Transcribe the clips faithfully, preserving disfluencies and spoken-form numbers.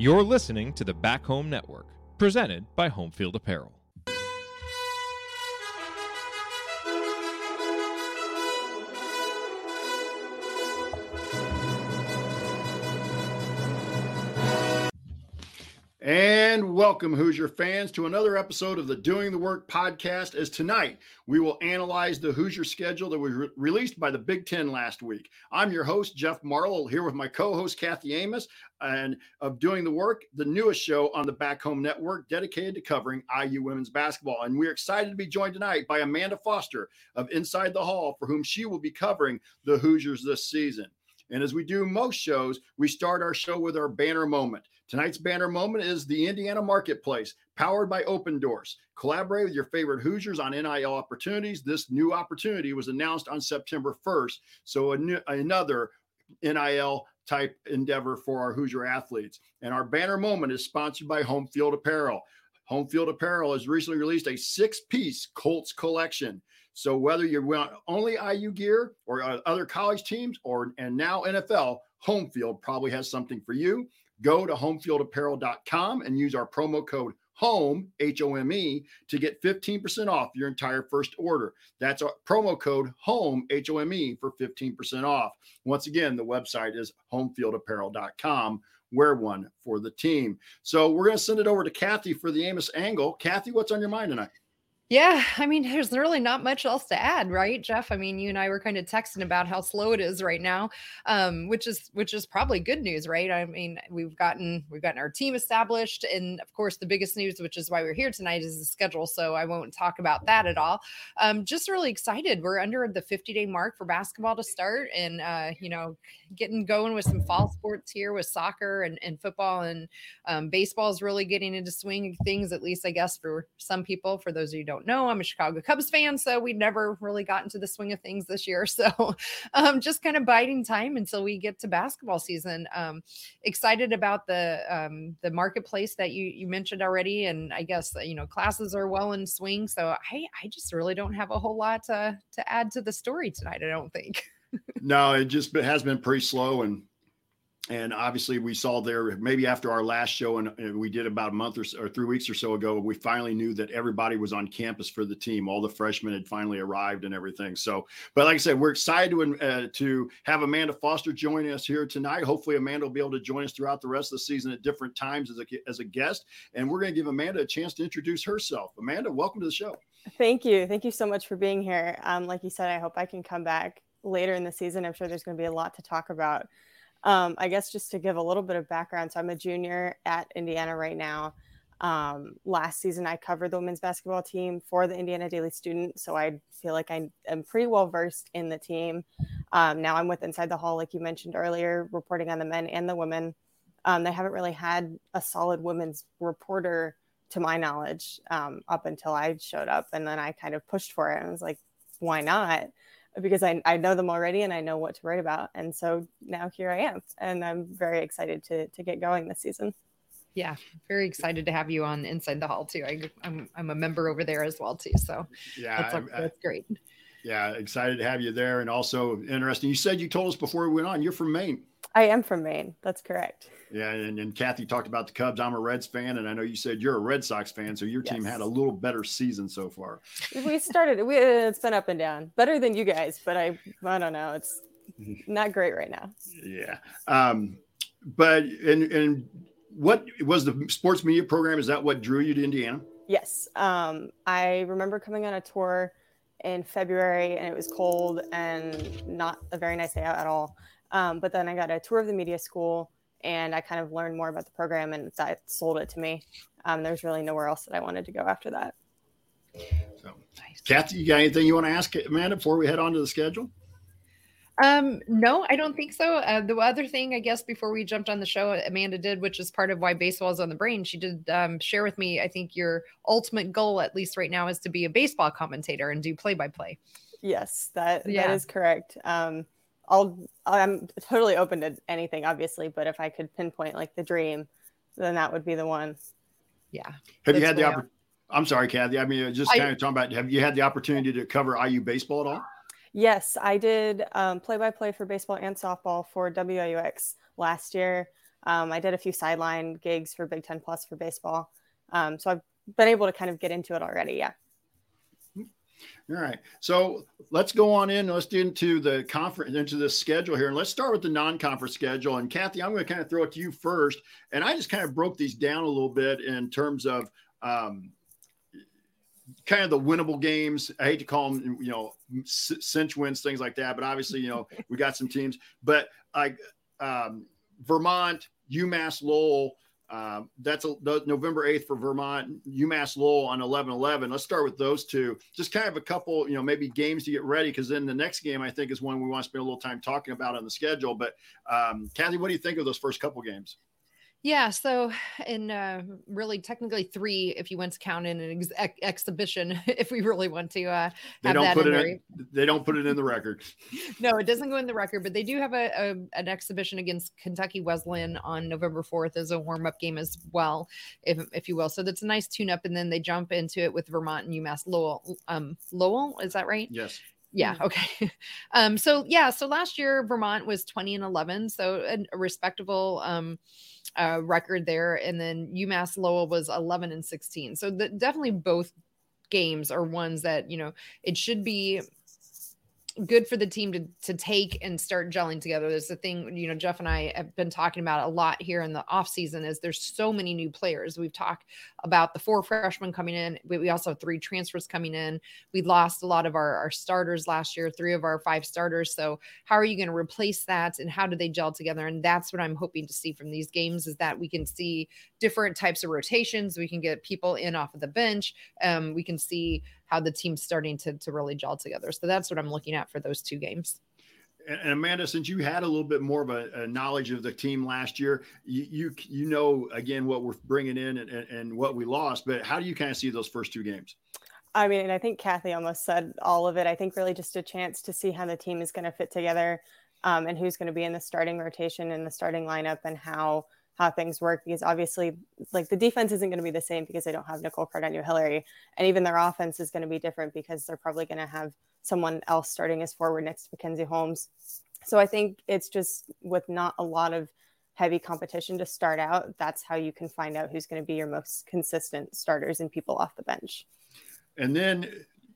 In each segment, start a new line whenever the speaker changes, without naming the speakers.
You're listening to the Back Home Network, presented by Home Field Apparel.
And welcome, Hoosier fans, to another episode of the Doing the Work podcast. As tonight, we will analyze the Hoosier schedule that was re- released by the Big Ten last week. I'm your host, Jeff Marlowe, here with my co-host, Kathy Amos, and of Doing the Work, the newest show on the Back Home Network dedicated to covering I U women's basketball. And we're excited to be joined tonight by Amanda Foster of Inside the Hall, for whom she will be covering the Hoosiers this season. And as we do most shows, we start our show with our banner moment. Tonight's banner moment is the Indiana Marketplace, powered by Open Doors. Collaborate with your favorite Hoosiers on N I L opportunities. This new opportunity was announced on September first, so a new, another N I L type endeavor for our Hoosier athletes. And our banner moment is sponsored by Home Field Apparel. Home Field Apparel has recently released a six-piece Colts collection. So whether you want only I U gear or other college teams or and now N F L, Home Field probably has something for you. Go to home field apparel dot com and use our promo code HOME, H O M E, to get fifteen percent off your entire first order. That's our promo code HOME, H O M E, for fifteen percent off. Once again, the website is home field apparel dot com. Wear one for the team. So we're going to send it over to Kathy for the Amos angle. Kathy, what's on your mind tonight?
Yeah, I mean, there's really not much else to add, right, Jeff? I mean, you and I were kind of texting about how slow it is right now, um, which is which is probably good news, right? I mean, we've gotten we've gotten our team established, and of course, the biggest news, which is why we're here tonight, is the schedule. So I won't talk about that at all. Um, just really excited. We're under the fifty-day mark for basketball to start, and uh, you know, getting going with some fall sports here with soccer and, and football, and um, baseball is really getting into swing of things, at least I guess for some people. For those of you who don't know, I'm a Chicago Cubs fan, so we never really got into the swing of things this year. So um, just kind of biding time until we get to basketball season. Um, excited about the um, the marketplace that you you mentioned already, and I guess you know classes are well in swing. So I I just really don't have a whole lot to to add to the story tonight. I don't think.
No, it just has been pretty slow, and And obviously we saw there, maybe after our last show, and, and we did about a month or, so, or three weeks or so ago, we finally knew that everybody was on campus for the team. All the freshmen had finally arrived and everything. So, but like I said, we're excited to, uh, to have Amanda Foster joining us here tonight. Hopefully Amanda will be able to join us throughout the rest of the season at different times as a, as a guest. And we're going to give Amanda a chance to introduce herself. Amanda, welcome to the show.
Thank you. Thank you so much for being here. Um, like you said, I hope I can come back later in the season. I'm sure there's going to be a lot to talk about. Um, I guess just to give a little bit of background. So I'm a junior at Indiana right now. Um, last season, I covered the women's basketball team for the Indiana Daily Student. So I feel like I am pretty well versed in the team. Um, now I'm with Inside the Hall, like you mentioned earlier, reporting on the men and the women. Um, they haven't really had a solid women's reporter to my knowledge um, up until I showed up. And then I kind of pushed for it and was like, why not? Because I, I know them already and I know what to write about. And so now here I am, and I'm very excited to to get going this season.
Yeah, very excited to have you on Inside the Hall too. I, I'm I'm a member over there as well too. So
yeah,
that's,
I,
that's great.
Yeah, excited to have you there. And also interesting, you said you told us before we went on, you're from Maine.
I am from Maine. That's correct.
Yeah, and, and Kathy talked about the Cubs. I'm a Reds fan, and I know you said you're a Red Sox fan, so your yes. team had a little better season so far.
We started, we, it's been up and down. Better than you guys, but I I don't know. It's not great right now.
Yeah. Um, but, and, and what was the sports media program? Is that what drew you to Indiana?
Yes. Um, I remember coming on a tour in February, and it was cold and not a very nice day out at all. Um, but then I got a tour of the media school, and I kind of learned more about the program, and that sold it to me. Um, there's really nowhere else that I wanted to go after that.
So, Kathy, you got anything you want to ask Amanda before we head on to the schedule?
Um, no, I don't think so. Uh, the other thing, I guess, before we jumped on the show, Amanda did, which is part of why baseball is on the brain. She did um, share with me, I think your ultimate goal, at least right now, is to be a baseball commentator and do play-by-play.
Yes, that
yeah.
that is correct. Um, I'll, I'm totally open to anything, obviously, but if I could pinpoint like the dream, then that would be the one.
Yeah.
Have you had the opportunity? I'm sorry, Kathy. I mean, just kind I, of talking about, have you had the opportunity to cover I U baseball at all?
Yes, I did um, play-by-play for baseball and softball for W I U X last year. Um, I did a few sideline gigs for Big Ten Plus for baseball. Um, so I've been able to kind of get into it already. Yeah.
All right. So let's go on in. Let's get into the conference, into the schedule here. And let's start with the non-conference schedule. And Kathy, I'm going to kind of throw it to you first. And I just kind of broke these down a little bit in terms of um, kind of the winnable games. I hate to call them, you know, cinch wins, things like that. But obviously, you know, we got some teams. But like um, Vermont, UMass Lowell, Uh, that's a, the November eighth for Vermont, UMass Lowell on eleven eleven. Let's start with those two. Just kind of a couple, you know, maybe games to get ready, because then the next game I think is one we want to spend a little time talking about on the schedule. But um, Kathy, what do you think of those first couple games?
Yeah, so in uh, really technically three, if you want to count in an ex- ex- exhibition, if we really want to uh, have
they don't
that
put
in
it
there.
in, they don't put it in the record.
No, it doesn't go in the record, but they do have a, a an exhibition against Kentucky Wesleyan on November fourth as a warm-up game as well, if if you will. So that's a nice tune-up, and then they jump into it with Vermont and UMass Lowell. Um, Lowell, is that right?
Yes.
Yeah. Okay. Um, so yeah, so last year Vermont was twenty and eleven, so a, a respectable um, uh, record there. And then UMass Lowell was eleven and sixteen. So the, definitely both games are ones that, you know, it should be good for the team to to take and start gelling together. There's the thing, you know, Jeff and I have been talking about a lot here in the off season is there's so many new players. We've talked about the four freshmen coming in. We, we also have three transfers coming in. We lost a lot of our, our starters last year, three of our five starters. So how are you going to replace that, and how do they gel together? And that's what I'm hoping to see from these games, is that we can see different types of rotations. We can get people in off of the bench. Um, we can see how the team's starting to, to really gel together. So that's what I'm looking at for those two games.
And Amanda, since you had a little bit more of a, a knowledge of the team last year, you, you you know, again, what we're bringing in and, and, and what we lost, but how do you kind of see those first two games?
I mean, I think Kathy almost said all of it. I think really just a chance to see how the team is going to fit together, um, and who's going to be in the starting rotation and the starting lineup, and how how things work, because obviously like the defense isn't going to be the same because they don't have Nicole Cardenio-Hillary, and even their offense is going to be different because they're probably going to have someone else starting as forward next to Mackenzie Holmes. So I think it's just with not a lot of heavy competition to start out, that's how you can find out who's going to be your most consistent starters and people off the bench.
And then,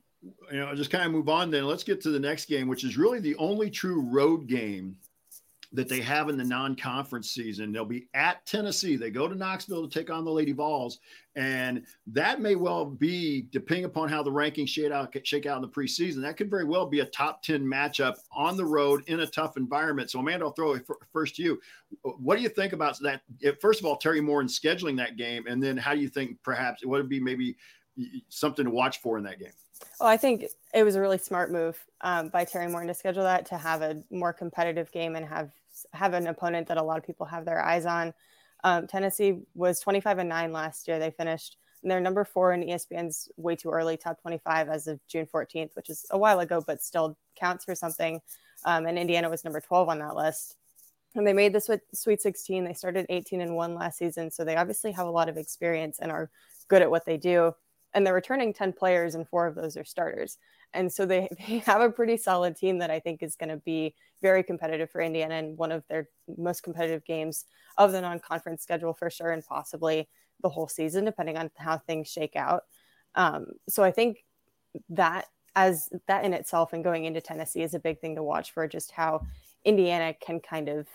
you know, just kind of move on then. Let's get to the next game, which is really the only true road game that they have in the non-conference season. They'll be at Tennessee. They go to Knoxville to take on the Lady Vols. And that may well be, depending upon how the rankings shake out, shake out in the preseason, that could very well be a top ten matchup on the road in a tough environment. So Amanda, I'll throw it first to you. What do you think about that? First of all, Terry Moore in scheduling that game. And then how do you think perhaps it would be maybe something to watch for in that game?
Well, I think it was a really smart move um, by Terry Moore to schedule that, to have a more competitive game and have have an opponent that a lot of people have their eyes on. Um, Tennessee was twenty-five and nine last year. They finished, and they're number four in E S P N's way too early top twenty-five as of June fourteenth, which is a while ago, but still counts for something. Um, and Indiana was number twelve on that list. And they made the Sweet sixteen. They started eighteen and one last season. So they obviously have a lot of experience and are good at what they do. And they're returning ten players, and four of those are starters. And so they, they have a pretty solid team that I think is going to be very competitive for Indiana, and one of their most competitive games of the non-conference schedule for sure, and possibly the whole season, depending on how things shake out. Um, so I think that as that in itself and going into Tennessee is a big thing to watch for, just how Indiana can kind of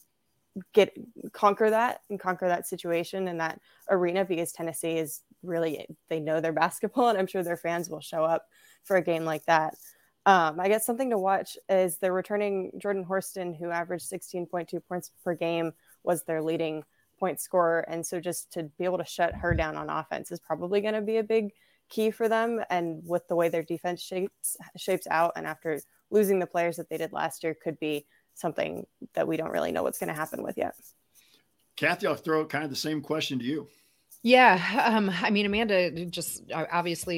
get conquer that and conquer that situation in that arena, because Tennessee is really, they know their basketball, and I'm sure their fans will show up for a game like that. Um, I guess something to watch is they're returning Jordan Horston, who averaged sixteen point two points per game, was their leading point scorer. And so just to be able to shut her down on offense is probably going to be a big key for them. And with the way their defense shapes, shapes out, and after losing the players that they did last year, could be something that we don't really know what's going to happen with yet.
Kathy, I'll throw kind of the same question to you.
Yeah. Um, I mean, Amanda just obviously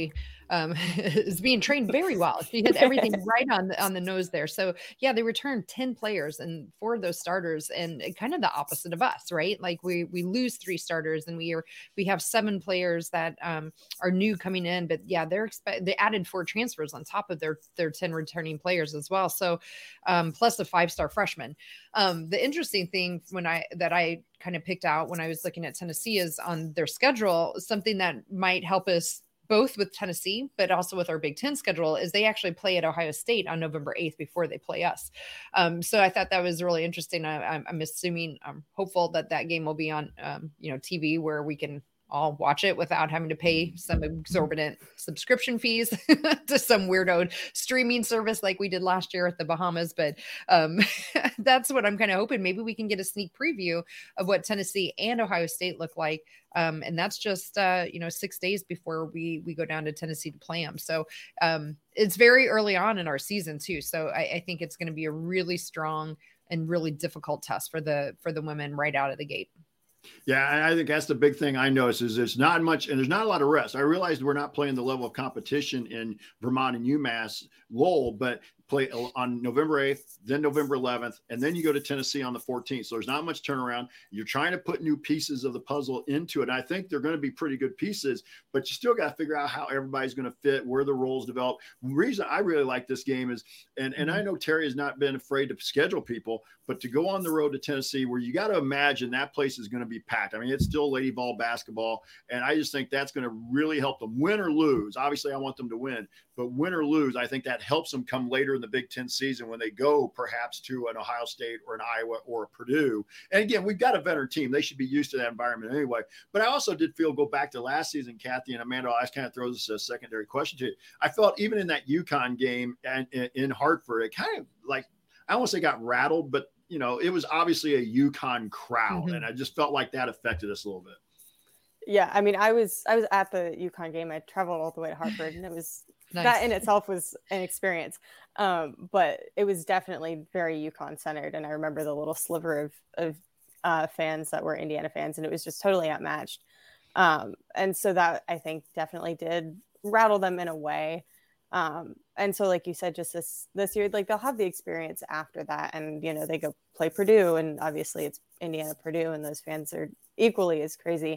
um, is being trained very well. She hit everything right on the, on the nose there. So yeah, they returned ten players and four of those starters, and kind of the opposite of us, right? Like we, we lose three starters and we are, we have seven players that um, are new coming in, but yeah, they're expect they added four transfers on top of their, their ten returning players as well. So um, plus a five-star freshman. Um, the interesting thing when I, that I kind of picked out when I was looking at Tennessee is on their schedule, something that might help us both with Tennessee, but also with our Big Ten schedule, is they actually play at Ohio State on November eighth before they play us. Um, so I thought that was really interesting. I, I'm, I'm assuming, I'm hopeful that that game will be on, um, you know, T V where we can all watch it without having to pay some exorbitant subscription fees to some weirdo streaming service like we did last year at the Bahamas. But um, that's what I'm kind of hoping. Maybe we can get a sneak preview of what Tennessee and Ohio State look like. Um, and that's just, uh, you know, six days before we, we go down to Tennessee to play them. So um, it's very early on in our season too. So I, I think it's going to be a really strong and really difficult test for the, for the women right out of the gate.
Yeah, I think that's the big thing I noticed is there's not much, and there's not a lot of rest. I realized we're not playing the level of competition in Vermont and UMass Lowell, but play on November eighth, then November eleventh, and then you go to Tennessee on the fourteenth. So there's not much turnaround. You're trying to put new pieces of the puzzle into it. And I think they're going to be pretty good pieces, but you still got to figure out how everybody's going to fit, where the roles develop. The reason I really like this game is, and, and I know Terry has not been afraid to schedule people, but to go on the road to Tennessee, where you got to imagine that place is going to be packed. I mean, it's still Lady Vol basketball, and I just think that's going to really help them win or lose. Obviously, I want them to win, but win or lose, I think that helps them come later in the Big Ten season when they go perhaps to an Ohio State or an Iowa or a Purdue. And again, we've got a veteran team. They should be used to that environment anyway. But I also did feel, go back to last season, Kathy and Amanda, I just kind of throw this as a secondary question to you. I felt even in that UConn game and in Hartford, it kind of like, I don't want to say got rattled, but you know, it was obviously a UConn crowd. Mm-hmm. And I just felt like that affected us a little bit.
Yeah. I mean, I was, I was at the UConn game. I traveled all the way to Hartford, and it was, nice. That in itself was an experience. Um, but it was definitely very UConn centered. And I remember the little sliver of, of uh, fans that were Indiana fans, and it was just totally outmatched. Um, and so that I think definitely did rattle them in a way. Um, and so, like you said, just this, this year, like they'll have the experience after that, and, you know, they go play Purdue, and obviously it's Indiana, Purdue, and those fans are equally as crazy,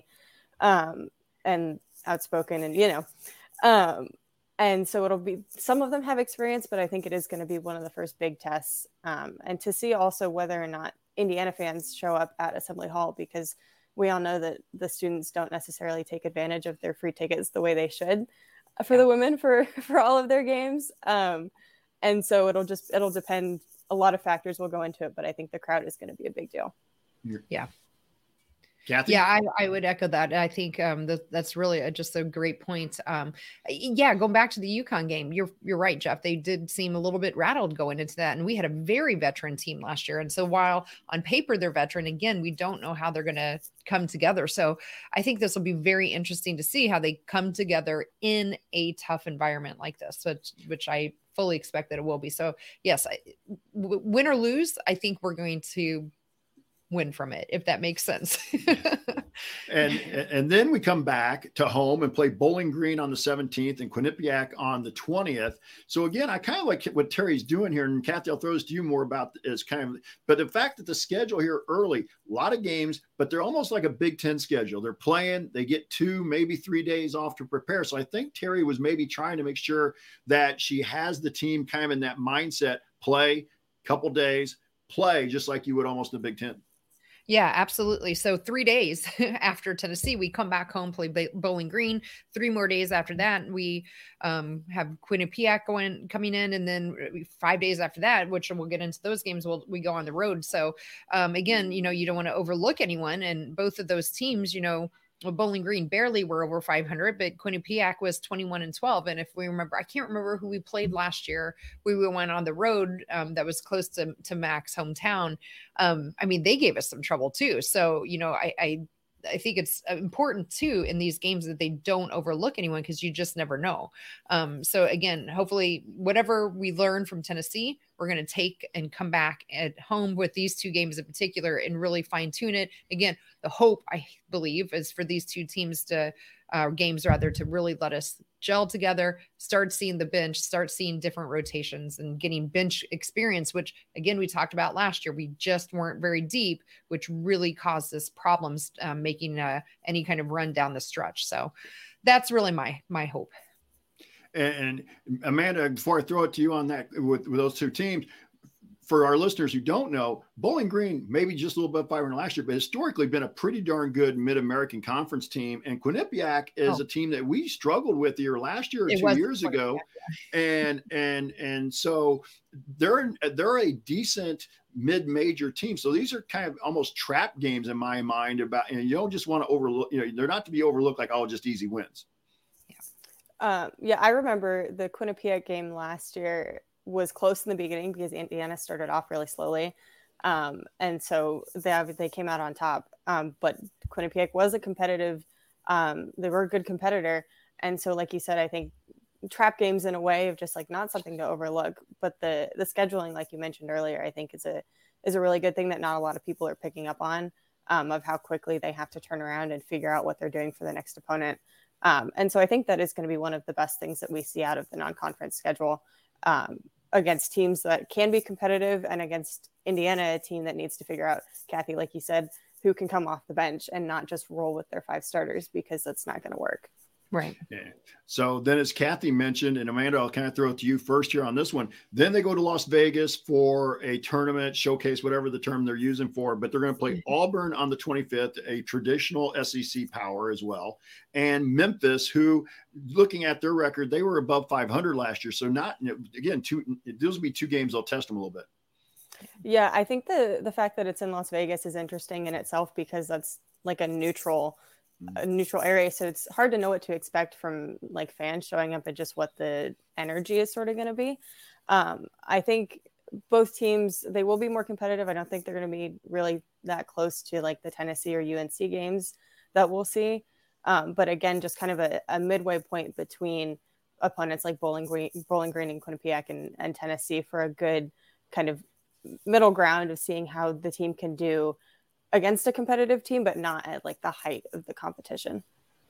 um, and outspoken, and, you know, um, and so it'll be, some of them have experience, but I think it is going to be one of the first big tests. Um, and to see also whether or not Indiana fans show up at Assembly Hall, because we all know that the students don't necessarily take advantage of their free tickets the way they should for yeah. the women for, for all of their games. Um, and so it'll just, it'll depend. A lot of factors will go into it, but I think the crowd is going to be a big deal.
Yeah.
Kathy?
Yeah, I, I would echo that. I think um, that, that's really a, just a great point. Um, yeah, going back to the UConn game, you're you're right, Jeff. They did seem a little bit rattled going into that, and we had a very veteran team last year. And so while on paper they're veteran, again, we don't know how they're going to come together. So I think this will be very interesting to see how they come together in a tough environment like this, which which I fully expect that it will be. So yes, I, w- win or lose, I think we're going to win from it, if that makes sense.
and and then we come back to home and play Bowling Green on the seventeenth and Quinnipiac on the twentieth. So again, I kind of like what Terry's doing here, and Kathy, I'll throw this to you more about is kind of, but the fact that the schedule here early, a lot of games, but they're almost like a Big Ten schedule. They're playing, they get two, maybe three days off to prepare. So I think Terry was maybe trying to make sure that she has the team kind of in that mindset, play, couple days, play, just like you would almost in the Big Ten.
Yeah, absolutely. So three days after Tennessee, we come back home, play Bowling Green. Three more days after that, we um, have Quinnipiac going coming in, and then five days after that, which we'll get into those games, we'll we go on the road. So um, again, you know, you don't want to overlook anyone, and both of those teams, you know. Well, Bowling Green barely were over five hundred, but Quinnipiac was twenty-one and twelve. And if we remember, I can't remember who we played last year. We went on the road um, that was close to, to Mac's hometown. Um, I mean, they gave us some trouble too. So, you know, I, I, I think it's important too in these games that they don't overlook anyone, because you just never know. Um, so again, hopefully whatever we learn from Tennessee, we're going to take and come back at home with these two games in particular and really fine tune it. Again, the hope, I believe, is for these two teams to uh, games rather, to really let us gel together, start seeing the bench, start seeing different rotations and getting bench experience, which again, we talked about last year. We just weren't very deep, which really caused us problems um, making uh, any kind of run down the stretch. So that's really my, my hope.
And, and Amanda, before I throw it to you on that, with, with those two teams, for our listeners who don't know, Bowling Green, maybe just a little bit five hundred last year, but historically been a pretty darn good Mid-American Conference team. And Quinnipiac is oh. a team that we struggled with either last year or it two years ago. And, and, and so they're, they're a decent mid-major team. So these are kind of almost trap games in my mind about, and you don't just want to overlook, you know, they're not to be overlooked like, oh, just easy wins.
Yeah. Um, yeah. I remember the Quinnipiac game last year was close in the beginning because Indiana started off really slowly. Um, and so they, they came out on top. Um, but Quinnipiac was a competitive, um, they were a good competitor. And so, like you said, I think trap games in a way of just like not something to overlook, but the, the scheduling, like you mentioned earlier, I think is a, is a really good thing that not a lot of people are picking up on, um, of how quickly they have to turn around and figure out what they're doing for the next opponent. Um, and so I think that is going to be one of the best things that we see out of the non-conference schedule, um, against teams that can be competitive and against Indiana, a team that needs to figure out, Kathy, like you said, who can come off the bench and not just roll with their five starters, because that's not going to work.
Right.
Yeah. So then, as Kathy mentioned, and Amanda, I'll kind of throw it to you first here on this one. Then they go to Las Vegas for a tournament, showcase, whatever the term they're using for, but they're going to play mm-hmm. Auburn on the twenty-fifth, a traditional S E C power as well. And Memphis, who, looking at their record, they were above five hundred last year. So not, again, two, those will be two games they'll test them a little bit.
Yeah, I think the the fact that it's in Las Vegas is interesting in itself, because that's like a neutral a neutral area. So it's hard to know what to expect from like fans showing up and just what the energy is sort of going to be. Um, I think both teams, they will be more competitive. I don't think they're going to be really that close to like the Tennessee or U N C games that we'll see. Um, but again, just kind of a, a midway point between opponents like Bowling Green, Bowling Green and Quinnipiac and, and Tennessee for a good kind of middle ground of seeing how the team can do against a competitive team, but not at like the height of the competition.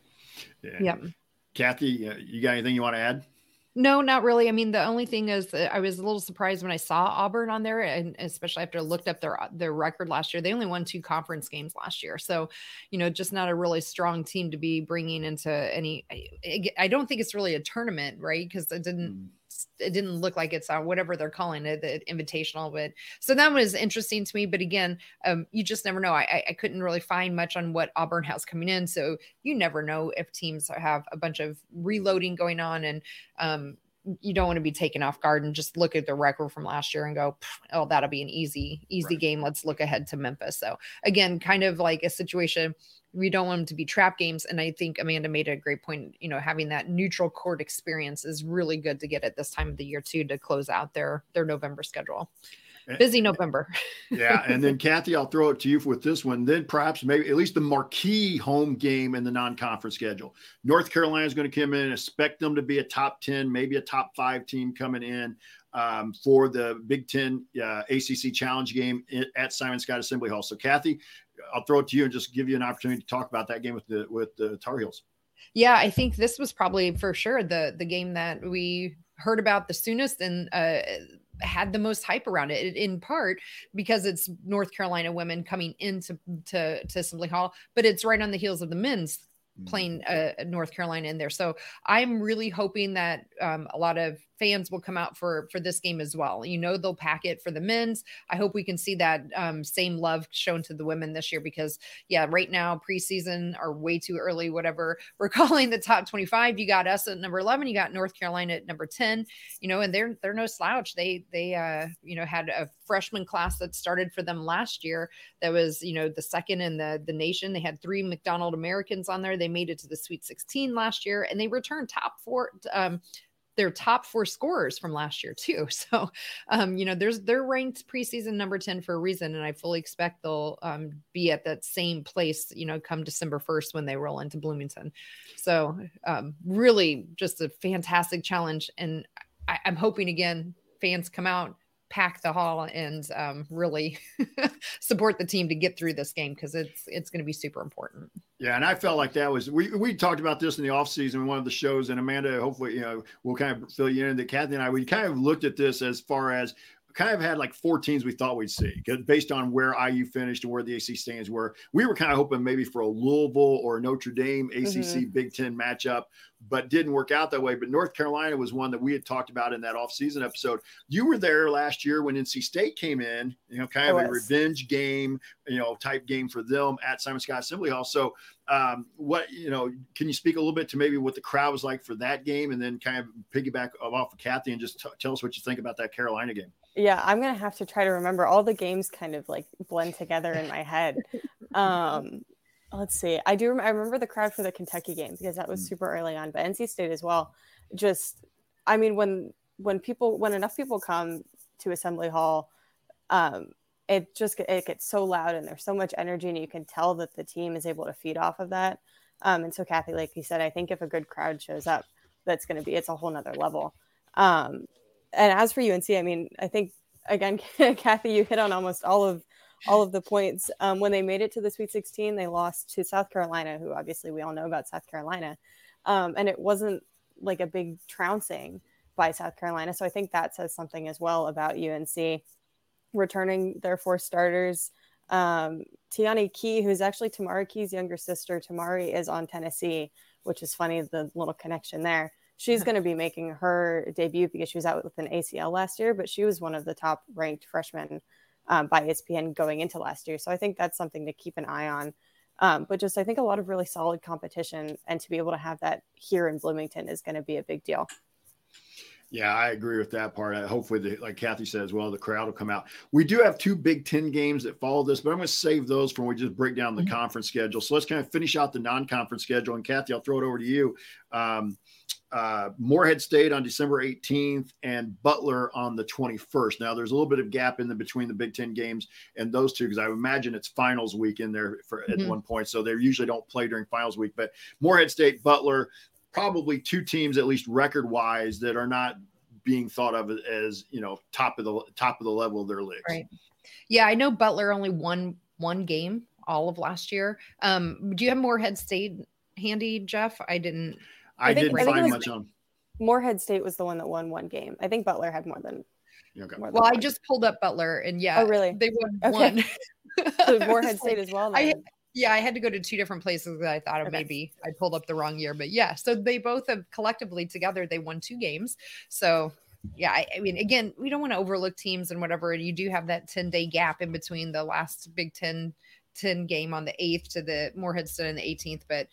Yeah.
Yep.
Kathy, you got anything you want to add?
No, not really. I mean, the only thing is that I was a little surprised when I saw Auburn on there, and especially after I looked up their their record last year. They only won two conference games last year. So, you know, just not a really strong team to be bringing into any, I, I don't think it's really a tournament, right? Because it didn't, mm. it didn't look like it's uh, whatever they're calling it, the invitational. But so that was interesting to me. But again, um, you just never know. I, I couldn't really find much on what Auburn has coming in. So you never know if teams have a bunch of reloading going on, and um, you don't want to be taken off guard and just look at the record from last year and go, oh, that'll be an easy, easy right. game. Let's look ahead to Memphis. So again, kind of like a situation, we don't want them to be trap games. And I think Amanda made a great point, you know, having that neutral court experience is really good to get at this time of the year too, to close out their, their November schedule. Busy November.
Yeah. And then Kathy, I'll throw it to you with this one. Then perhaps maybe at least the marquee home game in the non-conference schedule. North Carolina is going to come in, expect them to be a top ten, maybe a top five team coming in um, for the Big Ten uh, A C C Challenge game at Simon Skjodt Assembly Hall. So Kathy, I'll throw it to you and just give you an opportunity to talk about that game with the, with the Tar Heels.
Yeah, I think this was probably for sure the, the game that we heard about the soonest and uh, had the most hype around it, in part because it's North Carolina women coming into to, to Assembly Hall, but it's right on the heels of the men's playing uh, North Carolina in there. So I'm really hoping that um, a lot of fans will come out for, for this game as well. You know, they'll pack it for the men's. I hope we can see that um, same love shown to the women this year, because yeah, right now preseason are way too early, whatever we're calling the top twenty-five. You got us at number eleven, you got North Carolina at number ten, you know, and they're, they're no slouch. They, they, uh, you know, had a freshman class that started for them last year. That was, you know, the second in the, the nation. They had three McDonald Americans on there. They made it to the Sweet sixteen last year, and they returned top four, um, their top four scorers from last year too. So, um, you know, there's, they're ranked preseason number ten for a reason. And I fully expect they'll um, be at that same place, you know, come December first when they roll into Bloomington. So um, really just a fantastic challenge. And I, I'm hoping again, fans come out, pack the hall and um, really support the team to get through this game, because it's it's going to be super important.
Yeah, and I felt like that was we we talked about this in the offseason in one of the shows, and Amanda, hopefully, you know, we'll kind of fill you in. That Kathy and I, we kind of looked at this as far as kind of had like four teams we thought we'd see, because based on where I U finished and where the A C C stands were. We were kind of hoping maybe for a Louisville or Notre Dame A C C mm-hmm. Big Ten matchup, but didn't work out that way. But North Carolina was one that we had talked about in that offseason episode. You were there last year when N C State came in, you know, kind of a revenge game, you know, type game for them at Simon Skjodt Assembly Hall. So um, what, you know, can you speak a little bit to maybe what the crowd was like for that game, and then kind of piggyback off of Kathy and just t- tell us what you think about that Carolina game?
Yeah, I'm going to have to try to remember. All the games kind of like blend together in my head. Um, let's see. I do. Rem- I remember the crowd for the Kentucky game because that was super early on, but N C State as well. Just, I mean, when, when people, when enough people come to Assembly Hall, um, it just, it gets so loud and there's so much energy, and you can tell that the team is able to feed off of that. Um, and so Kathy, like you said, I think if a good crowd shows up, that's going to be, it's a whole nother level. Um, And as for U N C, I mean, I think, again, Kathy, you hit on almost all of all of the points. Um, when they made it to the Sweet sixteen, they lost to South Carolina, who obviously we all know about South Carolina. Um, and it wasn't like a big trouncing by South Carolina. So I think that says something as well about U N C returning their four starters. Um, Tiani Key, who's actually Tamari Key's younger sister. Tamari is on Tennessee, which is funny, the little connection there. She's going to be making her debut because she was out with an A C L last year, but she was one of the top ranked freshmen um, by E S P N going into last year. So I think that's something to keep an eye on. Um, but just, I think a lot of really solid competition, and to be able to have that here in Bloomington is going to be a big deal.
Yeah, I agree with that part. Hopefully, the, like Kathy said as well, the crowd will come out. We do have two Big Ten games that follow this, but I'm going to save those for when we just break down the mm-hmm. conference schedule. So let's kind of finish out the non-conference schedule. And Kathy, I'll throw it over to you. Um, uh, Morehead State on December eighteenth and Butler on the twenty-first. Now, there's a little bit of gap in the between the Big Ten games and those two, because I imagine it's finals week in there for mm-hmm. at one point. So they usually don't play during finals week. But Morehead State, Butler, probably two teams, at least record wise, that are not being thought of as, you know, top of the top of the level of their leagues.
Right. Yeah. I know Butler only won one game all of last year. Um, do you have Morehead State handy, Jeff? I didn't,
I, I think, didn't I find much on.
Morehead State was the one that won one game. I think Butler had more than,
okay.
more than
well,
one.
I just pulled up Butler, and yeah,
oh, really?
They won
okay.
one.
So Morehead State as well. Then.
I, Yeah, I had to go to two different places that I thought of. Okay. Maybe I pulled up the wrong year, but yeah. So they both have collectively together, they won two games. So yeah, I, I mean, again, we don't want to overlook teams and whatever. You do have that ten day gap in between the last Big Ten, ten game on the eighth to the Morehead State on the eighteenth. But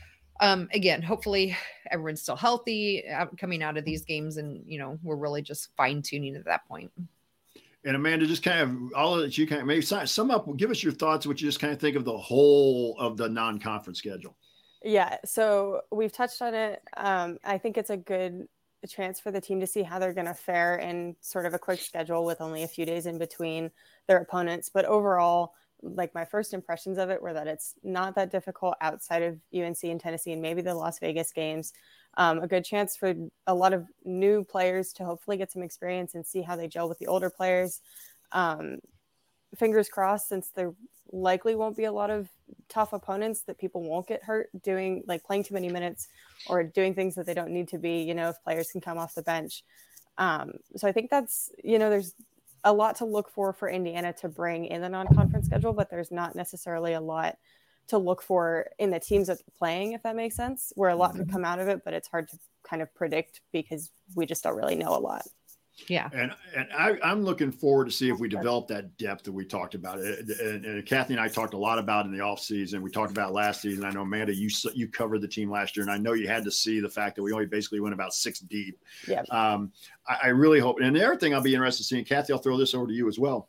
um, again, hopefully everyone's still healthy coming out of these games. And, you know, we're really just fine tuning at that point.
And Amanda, just kind of all of that, you kind of maybe sum up, give us your thoughts, what you just kind of think of the whole of the non-conference schedule.
Yeah. So we've touched on it. Um, I think it's a good chance for the team to see how they're going to fare in sort of a quick schedule with only a few days in between their opponents. But overall, like my first impressions of it were that it's not that difficult outside of U N C and Tennessee and maybe the Las Vegas games. Um, a good chance for a lot of new players to hopefully get some experience and see how they gel with the older players. Um, fingers crossed, since there likely won't be a lot of tough opponents, that people won't get hurt doing like playing too many minutes or doing things that they don't need to be, you know, if players can come off the bench. Um, so I think that's, you know, there's a lot to look for for Indiana to bring in the non-conference schedule, but there's not necessarily a lot to look for in the teams that they're playing, if that makes sense, where a lot could come out of it, but it's hard to kind of predict because we just don't really know a lot.
Yeah.
And and I, I'm looking forward to see if we develop that depth that we talked about. And, and, and Kathy and I talked a lot about in the off season. We talked about last season. I know, Amanda, you you covered the team last year, and I know you had to see the fact that we only basically went about six deep.
Yeah.
Um, I, I really hope. And the other thing I'll be interested in seeing, Kathy, I'll throw this over to you as well,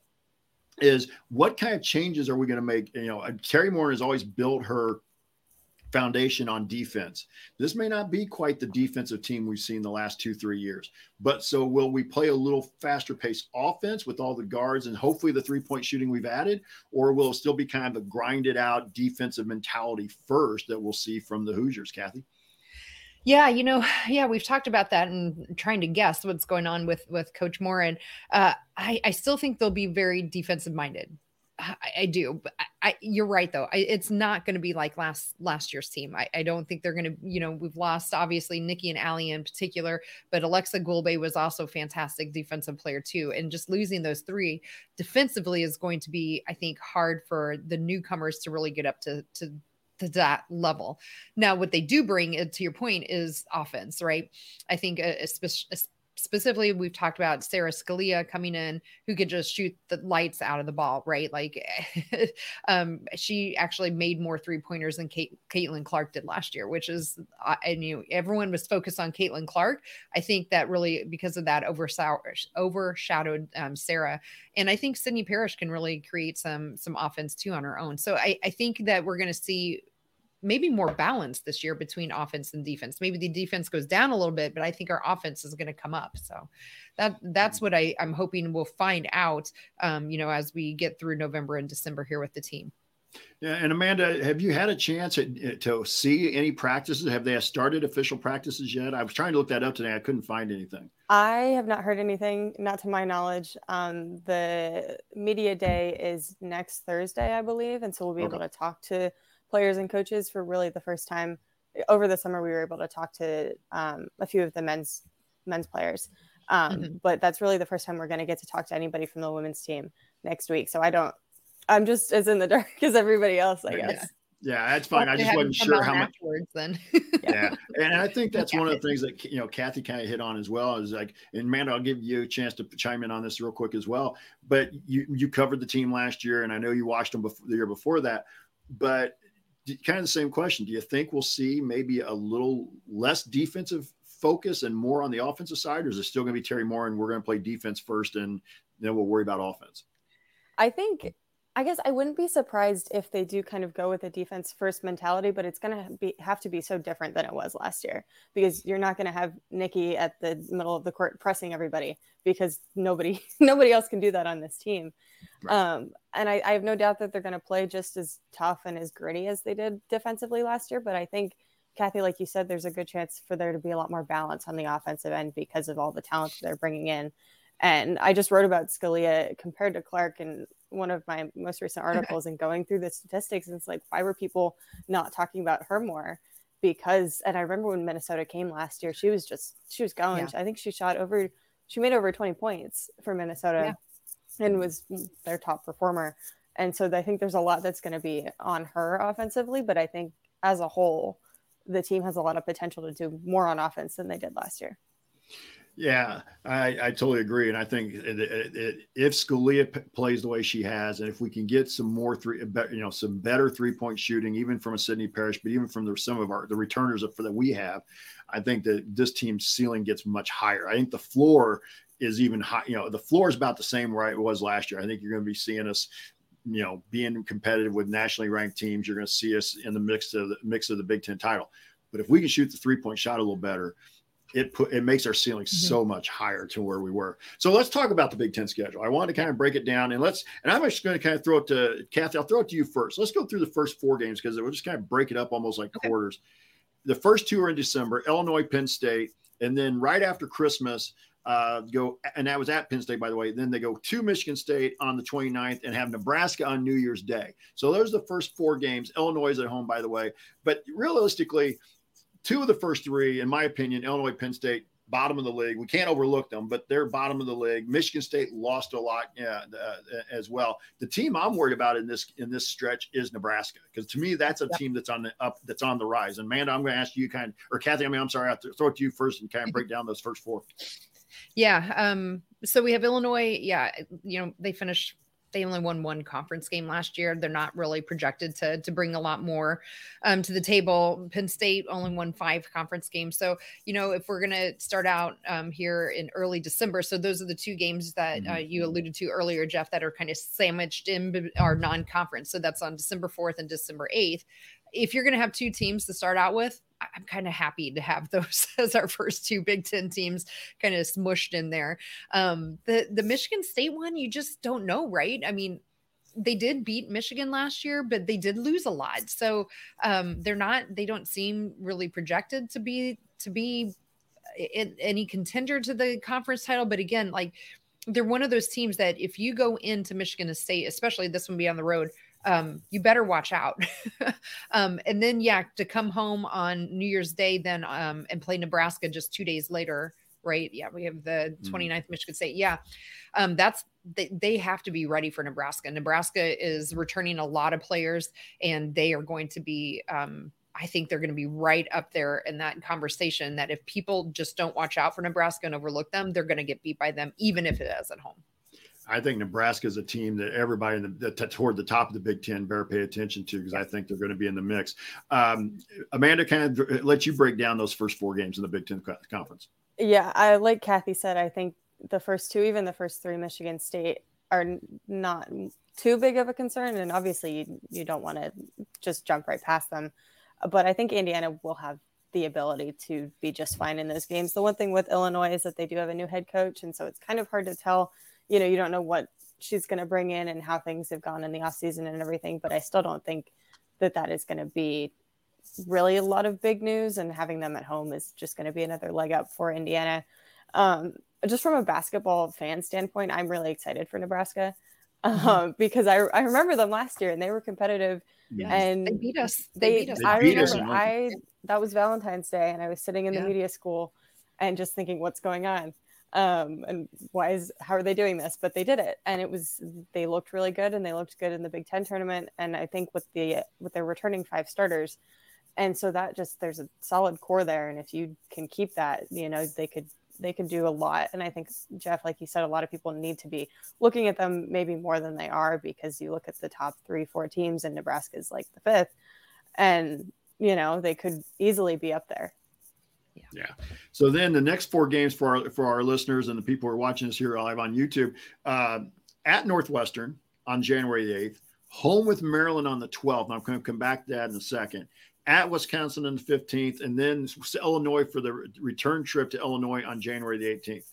is what kind of changes are we going to make? You know, Terry Moore has always built her foundation on defense. This may not be quite the defensive team we've seen the last two, three years, but so will we play a little faster paced offense with all the guards and hopefully the three point shooting we've added, or will it still be kind of a grinded out defensive mentality first that we'll see from the Hoosiers, Kathy?
Yeah, you know, yeah, we've talked about that and trying to guess what's going on with with Coach Morin. Uh, I I still think they'll be very defensive minded. I, I do, but I, I, you're right though. I, it's not going to be like last last year's team. I, I don't think they're going to. You know, we've lost obviously Nikki and Allie in particular, but Alexa Gulbe was also a fantastic defensive player too. And just losing those three defensively is going to be, I think, hard for the newcomers to really get up to to to that level. Now, what they do bring, to your point, is offense, right? I think uh, specifically, we've talked about Sarah Scalia coming in, who could just shoot the lights out of the ball, right? Like um, she actually made more three pointers than Kate, Caitlin Clark did last year, which is, I knew everyone was focused on Caitlin Clark. I think that really, because of that, overshadowed um, Sarah. And I think Sydney Parrish can really create some, some offense too on her own. So I, I think that we're going to see maybe more balance this year between offense and defense. Maybe the defense goes down a little bit, but I think our offense is going to come up. So that that's what I, I'm hoping we'll find out, um, you know, as we get through November and December here with the team.
Yeah. And Amanda, have you had a chance to see any practices? Have they started official practices yet? I was trying to look that up today. I couldn't find anything.
I have not heard anything, not to my knowledge. Um, the media day is next Thursday, I believe. And so we'll be okay. able to talk to players and coaches for really the first time. Over the summer, we were able to talk to um, a few of the men's men's players. Um, mm-hmm. But that's really the first time we're going to get to talk to anybody from the women's team next week. So I don't, I'm just as in the dark as everybody else, I guess.
Yeah, yeah that's fine. Well, I just wasn't sure how much.
Then.
yeah. And I think that's one of the things that, you know, Kathy kind of hit on as well is like, and Amanda, I'll give you a chance to chime in on this real quick as well. But you, you covered the team last year, and I know you watched them before, the year before that, but kind of the same question. Do you think we'll see maybe a little less defensive focus and more on the offensive side, or is it still going to be Terry Moore and we're going to play defense first and then we'll worry about offense?
I think, I guess I wouldn't be surprised if they do kind of go with a defense first mentality, but it's going to be have to be so different than it was last year, because you're not going to have Nikki at the middle of the court pressing everybody, because nobody, nobody else can do that on this team. Right. Um, and I, I have no doubt that they're going to play just as tough and as gritty as they did defensively last year. But I think, Kathy, like you said, there's a good chance for there to be a lot more balance on the offensive end because of all the talent they're bringing in. And I just wrote about Scalia compared to Clark in one of my most recent articles, and going through the statistics. And it's like, why were people not talking about her more? Because, and I remember when Minnesota came last year, she was just, she was going. Yeah. I think she shot over, she made over twenty points for Minnesota. Yeah. And was their top performer. And so I think there's a lot that's going to be on her offensively, but I think as a whole, the team has a lot of potential to do more on offense than they did last year.
Yeah, I, I totally agree. And I think it, it, it, if Scalia p- plays the way she has, and if we can get some more three, you know, some better three point shooting, even from a Sydney Parrish, but even from the, some of our, the returners that, for that we have, I think that this team's ceiling gets much higher. I think the floor is even high. You know, the floor is about the same where it was last year. I think you're going to be seeing us, you know, being competitive with nationally ranked teams. You're going to see us in the mix of the mix of the Big Ten title. But if we can shoot the three point shot a little better, it put, it makes our ceiling mm-hmm. so much higher to where we were. So let's talk about the Big Ten schedule. I wanted to kind of break it down, and let's, and I'm just going to kind of throw it to Kathy. I'll throw it to you first. Let's go through the first four games, because we'll just kind of break it up almost like okay. quarters. The first two are in December, Illinois, Penn State. And then right after Christmas, uh, go, and that was at Penn State, by the way. Then they go to Michigan State on the twenty-ninth and have Nebraska on New Year's Day. So those are the first four games. Illinois is at home, by the way. But realistically, two of the first three, in my opinion, Illinois, Penn State, bottom of the league. We can't overlook them, but they're bottom of the league. Michigan State lost a lot uh, uh, as well. The team I'm worried about in this in this stretch is Nebraska, because to me that's a yep. team that's on the up, that's on the rise. And Amanda, I'm going to ask you kind of, or Kathy, I mean, I'm sorry, I have to throw it to you first and kind of break down those first four.
Yeah. Um, so we have Illinois. Yeah. You know, they finished, they only won one conference game last year. They're not really projected to, to bring a lot more um, to the table. Penn State only won five conference games. So, you know, if we're going to start out um, here in early December, so those are the two games that uh, you alluded to earlier, Jeff, that are kind of sandwiched in our non-conference. So that's on December fourth and December eighth. If you're going to have two teams to start out with, I'm kind of happy to have those as our first two Big Ten teams kind of smushed in there. Um, the, the Michigan State one, you just don't know, right? I mean, they did beat Michigan last year, but they did lose a lot. So um, they're not, they don't seem really projected to be to be in, any contender to the conference title. But again, like they're one of those teams that if you go into Michigan State, especially this one be on the road, um, you better watch out. um, and then, yeah, to come home on New Year's Day, then um, and play Nebraska just two days later. Right. Yeah. We have the twenty-ninth mm-hmm. Michigan State. Yeah. Um, that's, they, they have to be ready for Nebraska. Nebraska is returning a lot of players, and they are going to be, um, I think they're going to be right up there in that conversation that if people just don't watch out for Nebraska and overlook them, they're going to get beat by them, even if it is at home.
I think Nebraska is a team that everybody in the, the toward the top of the Big Ten better pay attention to, because I think they're going to be in the mix. Um, Amanda, kind of let you break down those first four games in the Big Ten conference.
Yeah, I like Kathy said, I think the first two, even the first three, Michigan State are not too big of a concern. And obviously you, you don't want to just jump right past them. But I think Indiana will have the ability to be just fine in those games. The one thing with Illinois is that they do have a new head coach. And so it's kind of hard to tell, you know, you don't know what she's going to bring in and how things have gone in the off season and everything. But I still don't think that that is going to be really a lot of big news, and having them at home is just going to be another leg up for Indiana. Um, just from a basketball fan standpoint, I'm really excited for Nebraska mm-hmm. um, because I, I remember them last year and they were competitive.
Yes.
And
they beat us.
They,
they beat us.
I
beat
remember
us
I, that was Valentine's Day, and I was sitting in the
yeah.
media school and just thinking, what's going on? Um, and why is, how are they doing this? But they did it. And it was, they looked really good, and they looked good in the Big Ten tournament. And I think with the, with their returning five starters, and so that just, there's a solid core there. And if you can keep that, you know, they could, they could do a lot. And I think, Jeff, like you said, a lot of people need to be looking at them maybe more than they are, because you look at the top three, four teams, and Nebraska's like the fifth, and, you know, they could easily be up there.
Yeah. yeah. So then the next four games for our, for our listeners and the people who are watching us here live on YouTube, uh, at Northwestern on January the eighth, home with Maryland on the twelfth. And I'm going to come back to that in a second. At Wisconsin on the fifteenth, and then Illinois for the return trip to Illinois on January the eighteenth.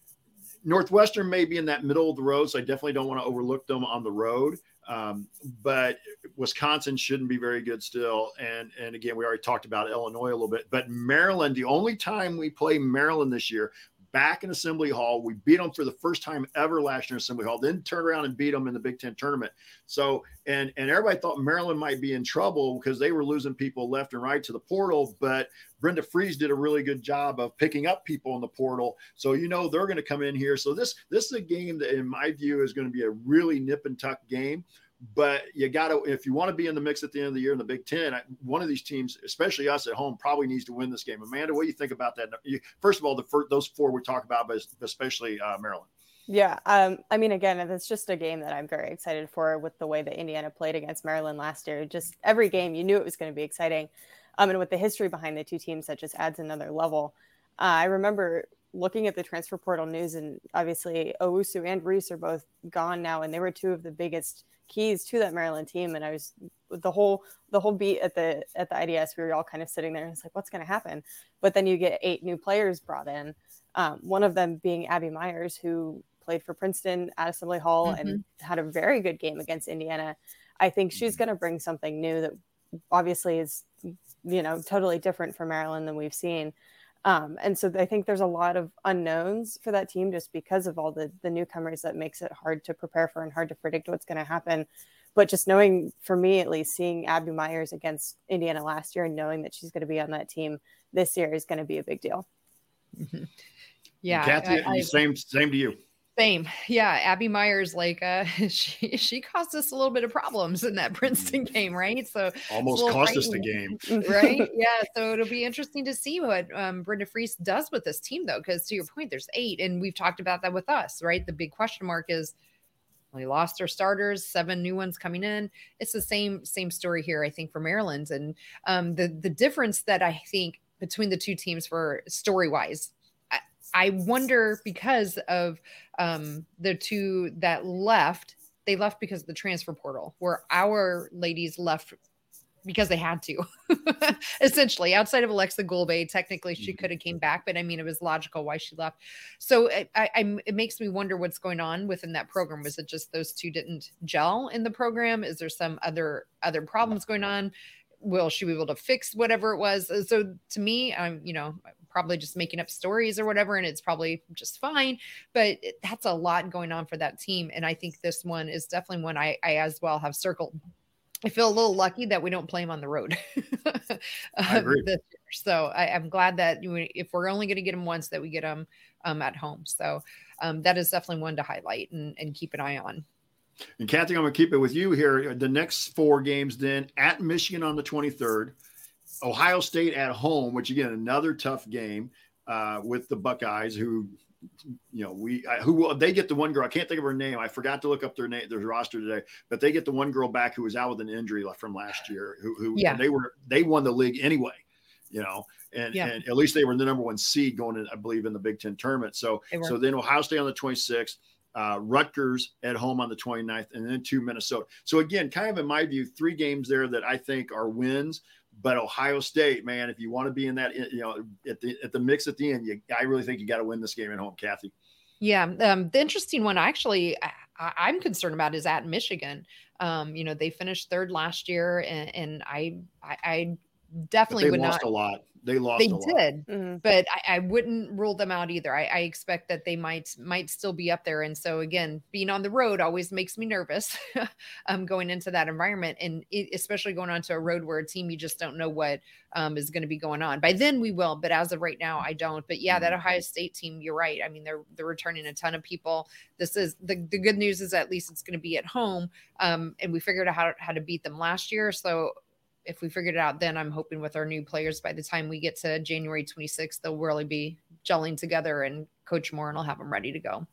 Northwestern may be in that middle of the road, so I definitely don't want to overlook them on the road. Um, but Wisconsin shouldn't be very good still. And, and again, we already talked about Illinois a little bit, but Maryland, the only time we play Maryland this year, back in Assembly Hall, we beat them for the first time ever last year in Assembly Hall, then turned around and beat them in the Big Ten tournament. So, and, and everybody thought Maryland might be in trouble because they were losing people left and right to the portal, but Brenda Fries did a really good job of picking up people in the portal. So, you know, they're going to come in here. So this, this is a game that in my view is going to be a really nip and tuck game. But you got to, if you want to be in the mix at the end of the year in the Big Ten, one of these teams, especially us at home, probably needs to win this game. Amanda, what do you think about that? You, first of all, the first, those four we talk about, but especially uh, Maryland.
Yeah. Um, I mean, again, it's just a game that I'm very excited for with the way that Indiana played against Maryland last year. Just every game, you knew it was going to be exciting. Um, and with the history behind the two teams, that just adds another level. Uh, I remember looking at the transfer portal news, and obviously Owusu and Reese are both gone now, and they were two of the biggest keys to that Maryland team. And I was the whole the whole beat at the at the I D S, we were all kind of sitting there and it's like, what's going to happen? But then you get eight new players brought in, um, one of them being Abby Myers, who played for Princeton at Assembly Hall mm-hmm. and had a very good game against Indiana. I think she's going to bring something new that obviously is, you know, totally different from Maryland than we've seen. Um, and so I think there's a lot of unknowns for that team just because of all the, the newcomers. That makes it hard to prepare for and hard to predict what's going to happen. But just knowing, for me at least, seeing Abby Myers against Indiana last year and knowing that she's going to be on that team this year is going to be a big deal.
Mm-hmm. Yeah.
Kathy,
I, I,
same, same to you.
Same. Yeah. Abby Myers, like, uh, she, she caused us a little bit of problems in that Princeton game, right? So
almost cost us the game.
Right. Yeah. So it'll be interesting to see what um, Brenda Fries does with this team, though, because to your point, there's eight, and we've talked about that with us, right? The big question mark is, we lost our starters, seven new ones coming in. It's the same, same story here, I think, for Maryland. And um, the, the difference that I think between the two teams for story wise, I wonder because of um, the two that left, they left because of the transfer portal, where our ladies left because they had to, essentially. Outside of Alexa Gulbe, technically she could have came back, but I mean, it was logical why she left. So I, I, it makes me wonder what's going on within that program. Was it just those two didn't gel in the program? Is there some other other problems going on? Will she be able to fix whatever it was? So to me, I'm, you know, probably just making up stories or whatever, and it's probably just fine. But it, that's a lot going on for that team. And I think this one is definitely one I, I as well have circled. I feel a little lucky that we don't play them on the road. um,
I agree.
This year. So I, I'm glad that you, if we're only going to get them once, that we get them um, at home. So um, that is definitely one to highlight and, and keep an eye on.
And Kathy, I'm going to keep it with you here. The next four games then at Michigan on the twenty-third, Ohio State at home, which again, another tough game uh, with the Buckeyes who, you know, we, I, who they get the one girl, I can't think of her name. I forgot to look up their name, their roster today, but they get the one girl back who was out with an injury from last year, who, who
yeah.
they were, they won the league anyway, you know, and, yeah. and at least they were the number one seed going in, I believe, in the Big Ten tournament. So, so then Ohio State on the twenty-sixth, uh, Rutgers at home on the twenty-ninth, and then to Minnesota. So again, kind of in my view, three games there that I think are wins. But Ohio State, man, if you want to be in that, you know, at the at the mix at the end, you, I really think you got to win this game at home, Kathy.
Yeah, um, the interesting one, actually, I, I'm concerned about is at Michigan. Um, you know, they finished third last year, and, and I, I, I definitely would
lost
not.
a lot. They lost.
They
a lot.
did,
mm-hmm.
but I, I wouldn't rule them out either. I, I expect that they might might still be up there. And so again, being on the road always makes me nervous. um, going into that environment, and it, especially going onto a road where a team you just don't know what um, is going to be going on. By then we will, but as of right now, I don't. But yeah, that Ohio State team, you're right. I mean, they're they're returning a ton of people. This is the the good news is at least it's going to be at home, um, and we figured out how how to beat them last year. So. If we figured it out, then I'm hoping with our new players, by the time we get to January twenty-sixth, they'll really be gelling together, and Coach Moore will have them ready to go.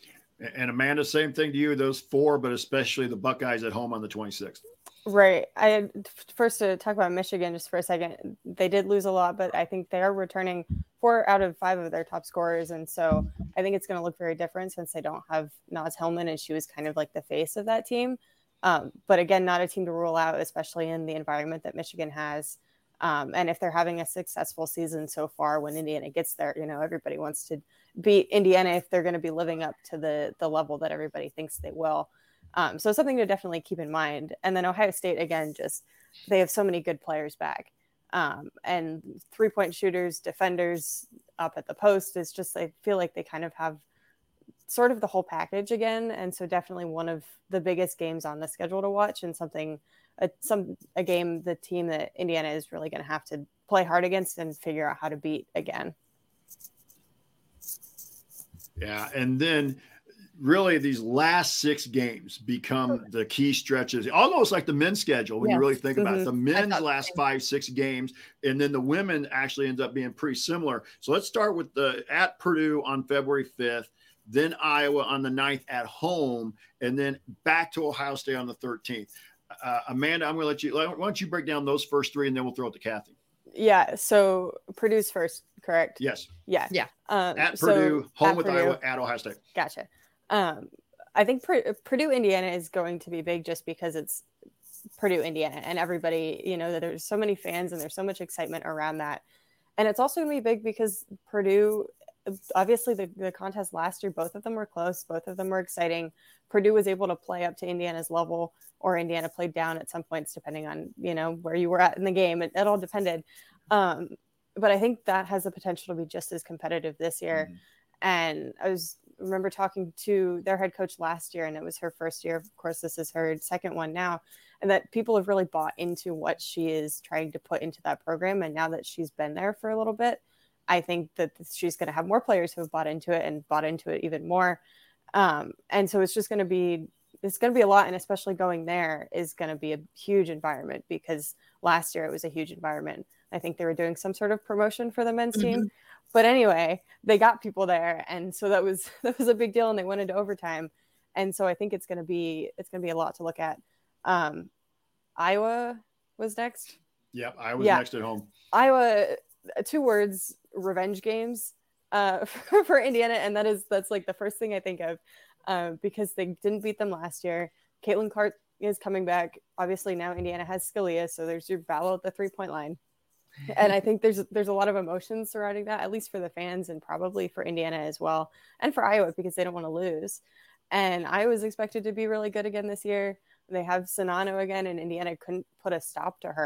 And Amanda, same thing to you, those four, but especially the Buckeyes at home on the twenty-sixth.
Right. I first to talk about Michigan just for a second. They did lose a lot, but I think they are returning four out of five of their top scorers. And so I think it's going to look very different since they don't have Naz Hillman, and she was kind of like the face of that team. Um, but again, not a team to rule out, especially in the environment that Michigan has. Um, and if they're having a successful season so far, when Indiana gets there, you know, everybody wants to beat Indiana if they're going to be living up to the the level that everybody thinks they will. Um, so something to definitely keep in mind. And then Ohio State, again, just they have so many good players back. Um, and three-point shooters, defenders up at the post is just, I feel like they kind of have sort of the whole package again. And so definitely one of the biggest games on the schedule to watch, and something, a, some, a game, the team that Indiana is really going to have to play hard against and figure out how to beat again.
Yeah. And then really these last six games become the key stretches, almost like the men's schedule. When yes. you really think about mm-hmm. it, the men's last five, six games, and then the women actually ends up being pretty similar. So let's start with the at Purdue on February fifth. Then Iowa on the ninth at home, and then back to Ohio State on the thirteenth. Uh, Amanda, I'm going to let you, why don't you break down those first three, and then we'll throw it to Kathy.
Yeah. So Purdue's first, correct?
Yes.
Yeah.
Yeah.
Um,
at Purdue,
so
home
at
with
Purdue.
Iowa, at Ohio State.
Gotcha. Um, I think Purdue, Indiana is going to be big just because it's Purdue, Indiana, and everybody, you know, that there's so many fans and there's so much excitement around that. And it's also going to be big because Purdue, obviously the, the contest last year, both of them were close. Both of them were exciting. Purdue was able to play up to Indiana's level, or Indiana played down at some points, depending on, you know, where you were at in the game. It, it all depended. Um, but I think that has the potential to be just as competitive this year. Mm-hmm. And I was remember talking to their head coach last year, and it was her first year. Of course, this is her second one now. And that people have really bought into what she is trying to put into that program. And now that she's been there for a little bit, I think that she's going to have more players who have bought into it and bought into it even more. Um, and so it's just going to be, it's going to be a lot. And especially going there is going to be a huge environment, because last year it was a huge environment. I think they were doing some sort of promotion for the men's mm-hmm. team, but anyway, they got people there. And so that was, that was a big deal, and they went into overtime. And so I think it's going to be, it's going to be a lot to look at. Um, Iowa was next.
Yep. I was
yeah.
next at home.
Iowa, two words, revenge games uh, for, for Indiana. And that is, that's like the first thing I think of uh, because they didn't beat them last year. Caitlin Clark is coming back. Obviously now Indiana has Scalia. So there's your battle at the three point line. And I think there's, there's a lot of emotions surrounding that, at least for the fans and probably for Indiana as well. And for Iowa, because they don't want to lose. And Iowa's expected to be really good again this year. They have Sonano again, and Indiana couldn't put a stop to her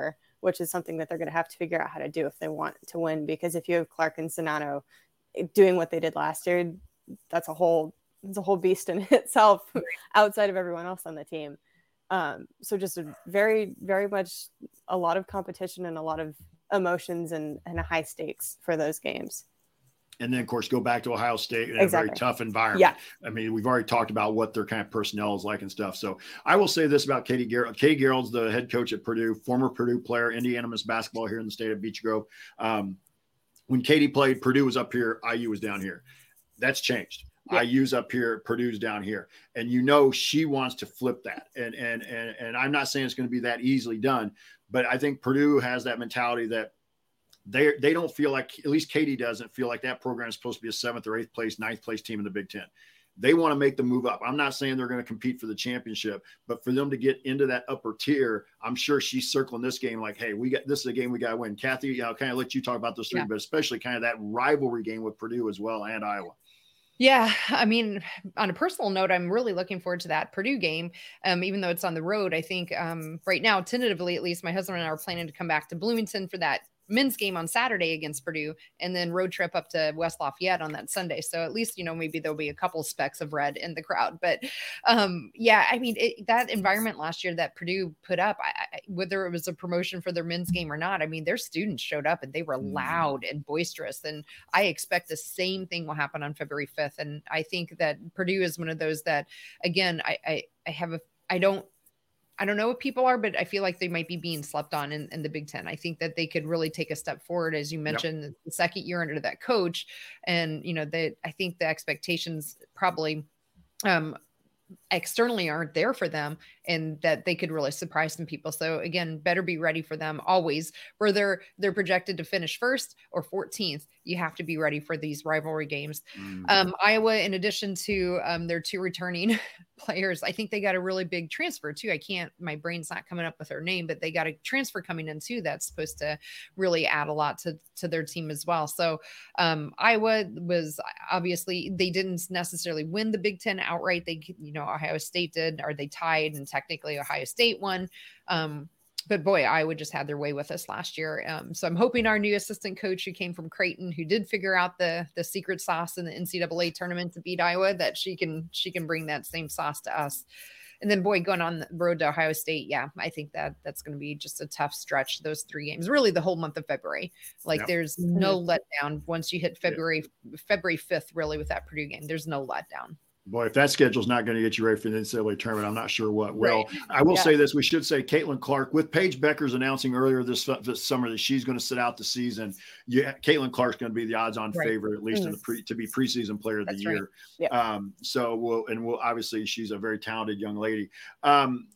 which is something that they're going to have to figure out how to do if they want to win. Because if you have Clark and Zanano doing what they did last year, that's a whole, it's a whole beast in itself outside of everyone else on the team. Um, so just a very, very much a lot of competition and a lot of emotions and, and high stakes for those games.
And then, of course, go back to Ohio State in
exactly.
a very tough environment.
Yeah.
I mean, we've already talked about what their kind of personnel is like and stuff. So I will say this about Katie Garrett. Katie Garrett's the head coach at Purdue, former Purdue player, Indiana Miss Basketball here in the state of Beech Grove. Um, when Katie played, Purdue was up here, I U was down here. That's changed. Yeah. I U's up here, Purdue's down here. And you know she wants to flip that. And and and and I'm not saying it's going to be that easily done, but I think Purdue has that mentality that they they don't feel like, at least Katie doesn't feel like that program is supposed to be a seventh or eighth place, ninth place team in the Big Ten. They want to make the move up. I'm not saying they're going to compete for the championship, but for them to get into that upper tier, I'm sure she's circling this game like, hey, we got this is a game we got to win. Kathy, I'll kind of let you talk about those three, yeah. but especially kind of that rivalry game with Purdue as well and Iowa.
Yeah, I mean, on a personal note, I'm really looking forward to that Purdue game. Um, even though it's on the road, I think um, right now, tentatively, at least, my husband and I are planning to come back to Bloomington for that men's game on Saturday against Purdue, and then road trip up to West Lafayette on that Sunday. So at least, you know, maybe there'll be a couple specks of red in the crowd. But um, yeah, I mean, it, that environment last year that Purdue put up, I, whether it was a promotion for their men's game or not, I mean, their students showed up and they were loud and boisterous. And I expect the same thing will happen on February fifth. And I think that Purdue is one of those that, again, I, I, I have a, I don't, I don't know what people are, but I feel like they might be being slept on in, in the Big Ten. I think that they could really take a step forward, as you mentioned, yep. the second year under that coach. And, you know, that I think the expectations probably um, externally aren't there for them, and that they could really surprise some people. So again, better be ready for them always. Whether they're projected to finish first or fourteenth, you have to be ready for these rivalry games. Mm. Um, Iowa, in addition to um, their two returning players, I think they got a really big transfer too. I can't, my brain's not coming up with her name, but they got a transfer coming in too that's supposed to really add a lot to, to their team as well. So um, Iowa was obviously, they didn't necessarily win the Big Ten outright. They, you know, Ohio State did, or they tied, and technically Ohio State won. Um, But boy, Iowa just had their way with us last year. Um, so I'm hoping our new assistant coach who came from Creighton, who did figure out the the secret sauce in the N C double A tournament to beat Iowa, that she can she can bring that same sauce to us. And then boy, going on the road to Ohio State, yeah, I think that that's going to be just a tough stretch. Those three games, really the whole month of February. Like yep. there's no letdown once you hit February yep. February fifth. Really, with that Purdue game, there's no letdown.
Boy, if that schedule's not going to get you ready for the N C double A tournament, I'm not sure what will.
Right.
I will
yeah.
say this. We should say Caitlin Clark, with Paige Beckers announcing earlier this, this summer that she's going to sit out the season. Yeah, Caitlin Clark's going to be the odds-on right. favorite, at least mm-hmm. in the pre, to be preseason player of
That's
the
right.
year.
Yep.
Um, so we'll, and we'll, obviously she's a very talented young lady. Um,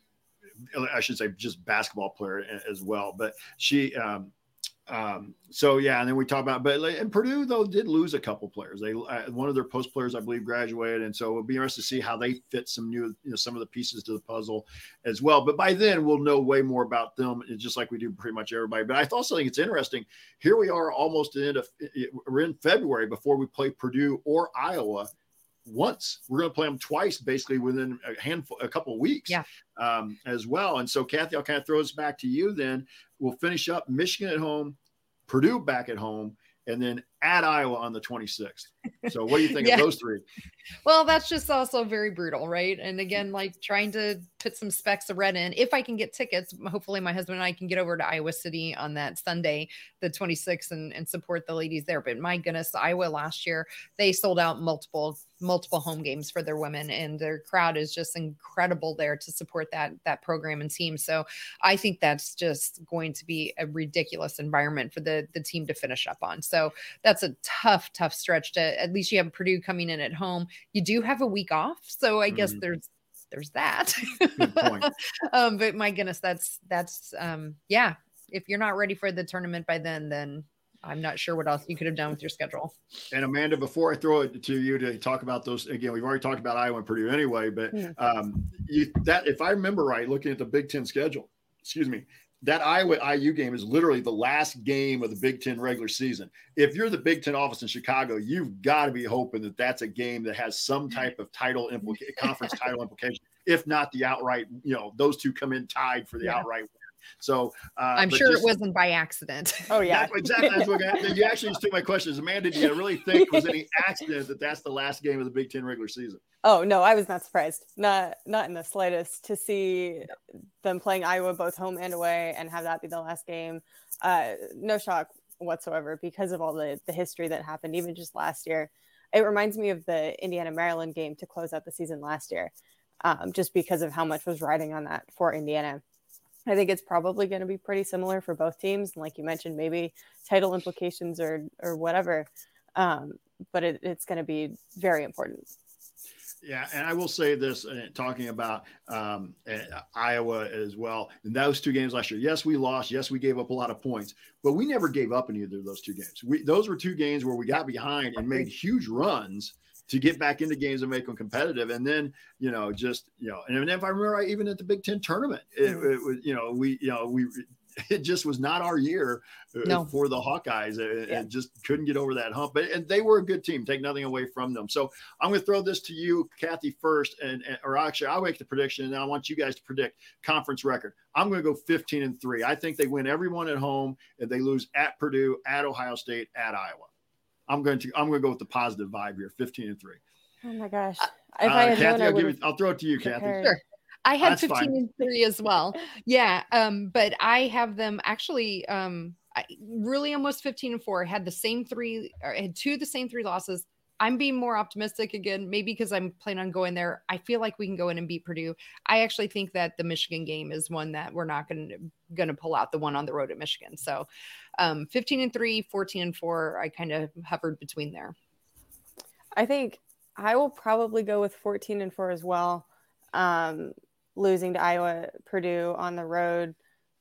I should say just basketball player as well, but she, um, Um, so yeah, and then we talk about, but and Purdue though did lose a couple players. They uh, one of their post players, I believe, graduated, and so it'll be interesting to see how they fit some new, you know, some of the pieces to the puzzle as well. But by then, we'll know way more about them, just like we do pretty much everybody. But I also think it's interesting. Here we are, almost at the end of we're in February before we play Purdue or Iowa. Once we're going to play them twice, basically within a handful, a couple of weeks,
yeah,
um, as well. And so, Kathy, I'll kind of throw this back to you. Then we'll finish up Michigan at home, Purdue back at home, and then at Iowa on the twenty-sixth. So, what do you think yeah. of those three?
Well, that's just also very brutal, right? And again, like trying to put some specks of red in. If I can get tickets, hopefully my husband and I can get over to Iowa City on that Sunday, the twenty-sixth, and, and support the ladies there. But my goodness, Iowa last year, they sold out multiple multiple home games for their women, and their crowd is just incredible there to support that that program and team. So I think that's just going to be a ridiculous environment for the the team to finish up on. So that's a tough, tough stretch. To at least you have Purdue coming in at home. You do have a week off, so I mm. guess there's there's that.
Good point.
um, but my goodness, that's that's um, yeah. If you're not ready for the tournament by then, then I'm not sure what else you could have done with your schedule.
And Amanda, before I throw it to you to talk about those again, we've already talked about Iowa and Purdue anyway, but
yeah.
um, you, that if I remember right, looking at the Big Ten schedule, excuse me, that Iowa I U game is literally the last game of the Big Ten regular season. If you're the Big Ten office in Chicago, you've got to be hoping that that's a game that has some type of title implica- conference title implication, if not the outright, you know, those two come in tied for the yeah. outright win. So uh,
I'm
but
sure
just,
it wasn't by accident.
Oh yeah,
exactly. That's what you actually just took my question. Is Amanda, do you really think it was any accident that that's the last game of the Big Ten regular season?
Oh no, I was not surprised. Not not in the slightest to see them playing Iowa both home and away and have that be the last game. Uh, no shock whatsoever because of all the the history that happened even just last year. It reminds me of the Indiana Maryland game to close out the season last year, um, just because of how much was riding on that for Indiana. I think it's probably going to be pretty similar for both teams, and like you mentioned, maybe title implications or or whatever. Um, but it, it's going to be very important.
Yeah, and I will say this, uh, talking about um, uh, Iowa as well, in those two games last year, yes, we lost. Yes, we gave up a lot of points, but we never gave up in either of those two games. We, those were two games where we got behind and made huge runs to get back into games and make them competitive. And then, you know, just, you know, and if I remember right, even at the Big Ten tournament, it, it was, you know, we, you know, we, it just was not our year
no.
for the Hawkeyes. It,
yeah.
it just couldn't get over that hump, but and they were a good team. Take nothing away from them. So I'm going to throw this to you, Kathy, first, and, and or actually I'll make the prediction, and then I want you guys to predict conference record. I'm going to go fifteen and three. I think they win everyone at home, and they lose at Purdue, at Ohio State, at Iowa. I'm going to I'm going to go with the positive vibe here, fifteen and three.
Oh my gosh!
If uh, I had Kathy, known, I'll, give it, I'll throw it to you, prepared. Kathy.
Sure. I had
That's
fifteen
fine.
and three as well. Yeah. Um, but I have them actually um, I, really almost fifteen and four. I had the same three, or I had two of the same three losses. I'm being more optimistic again, maybe because I'm planning on going there. I feel like we can go in and beat Purdue. I actually think that the Michigan game is one that we're not going to going to pull out, the one on the road at Michigan. So um, fifteen and three, fourteen and four, I kind of hovered between there.
I think I will probably go with fourteen and four as well. Um, losing to Iowa, Purdue on the road,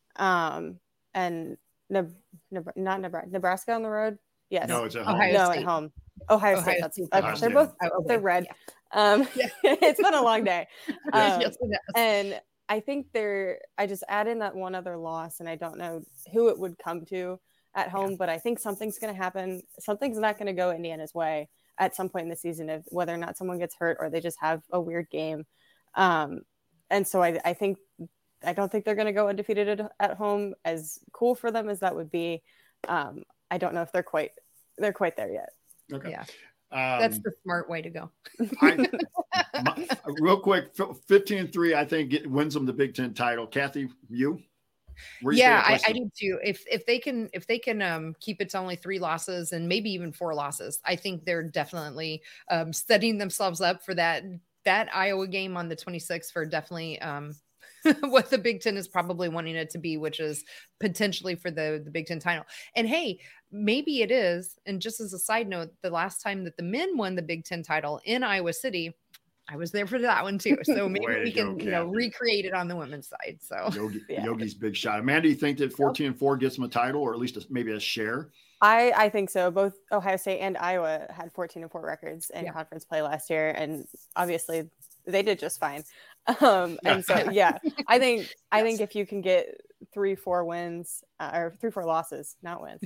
um, and ne- ne- not Nebraska, Nebraska on the road. Yes.
No, it's at home.
Ohio
no,
State.
at home. Ohio, Ohio State. That's,
State.
okay.
Ohio
They're
State.
both
Oh, okay.
they're red.
Yeah.
Um,
yeah.
It's been a long day. Um,
yes, it has.
And I think they're. I just add in that one other loss, and I don't know who it would come to at home, yeah. but I think something's going to happen. Something's not going to go Indiana's way at some point in the season, of whether or not someone gets hurt or they just have a weird game. Um, and so I, I think, I don't think they're going to go undefeated at, at home, as cool for them as that would be. Um, I don't know if they're quite, they're quite there yet.
Okay.
Yeah.
Um,
That's the smart way to go.
I, my, real quick, fifteen and three, I think it wins them the Big Ten title. Kathy, you?
you yeah, I, I do too. If if they can if they can um, keep it to only three losses and maybe even four losses, I think they're definitely um, setting themselves up for that that Iowa game on the twenty-sixth for definitely um, what the Big Ten is probably wanting it to be, which is potentially for the the Big Ten title. And hey, maybe it is. And just as a side note, the last time that the men won the Big Ten title in Iowa City, I was there for that one too. So maybe we can, go, you know, recreate it on the women's side. So
Yogi, yeah. Yogi's big shot. Amanda, do you think that fourteen and four gets them a title, or at least a, maybe a share?
I, I think so. Both Ohio State and Iowa had fourteen and four records in yeah. conference play last year. And obviously they did just fine. Um, and so, yeah, I think, yes. I think if you can get three, four wins uh, or three, four losses, not wins,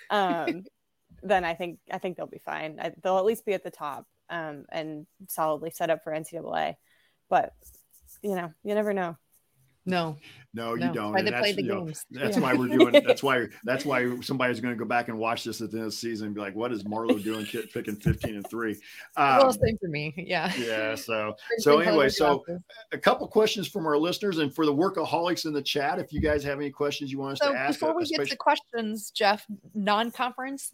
um, then I think, I think they'll be fine. I, they'll at least be at the top. Um, and solidly set up for N C double A, but you know, you never know.
No,
no, you
no.
don't.
Why they
that's,
play the
know,
games.
That's
yeah.
why we're doing. That's why. That's why somebody's going to go back and watch this at the end of the season and be like, "What is Marlo doing, picking fifteen and three?" Um,
well, same for me. Yeah.
Yeah. So, so anyway, so a couple questions from our listeners and for the workaholics in the chat. If you guys have any questions you want us
so
to ask,
before we get to questions, Jeff, non-conference.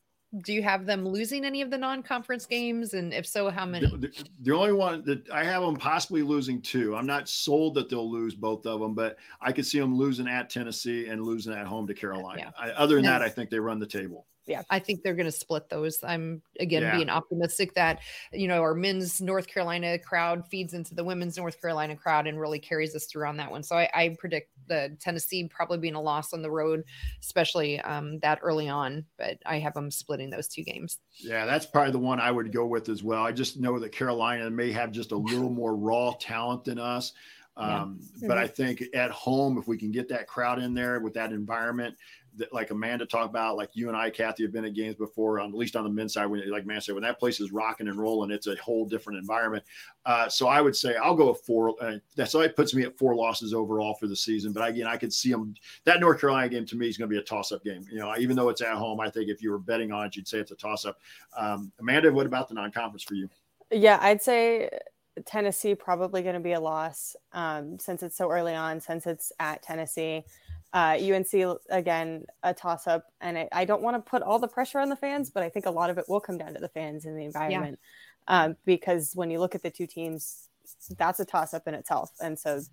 Do you have them losing any of the non-conference games? And if so, how many?
The, the, the only one that I have them possibly losing two. I'm not sold that they'll lose both of them, but I could see them losing at Tennessee and losing at home to Carolina. Yeah. I, other than yeah. that, I think they run the table.
Yeah, I think they're going to split those. I'm, again,
yeah.
being optimistic that, you know, our men's North Carolina crowd feeds into the women's North Carolina crowd and really carries us through on that one. So I, I predict the Tennessee probably being a loss on the road, especially um, that early on. But I have them splitting those two games.
Yeah, that's probably the one I would go with as well. I just know that Carolina may have just a little more raw talent than us. Um,
Yeah.
but
Mhm.
I think at home, if we can get that crowd in there with that environment, that like Amanda talked about, like you and I, Kathy, have been at games before, on, at least on the men's side, when like man said, when that place is rocking and rolling, it's a whole different environment. Uh, so I would say I'll go with four. Uh, that's why it puts me at four losses overall for the season. But again, I could see them. That North Carolina game to me is going to be a toss-up game. You know, even though it's at home, I think if you were betting on it, you'd say it's a toss-up. Um, Amanda, what about the non-conference for you?
Yeah, I'd say Tennessee probably going to be a loss um, since it's so early on, since it's at Tennessee. Uh, U N C, again, a toss-up. And I, I don't want to put all the pressure on the fans, but I think a lot of it will come down to the fans and the environment. Yeah. Um, because when you look at the two teams, that's a toss-up in itself. And so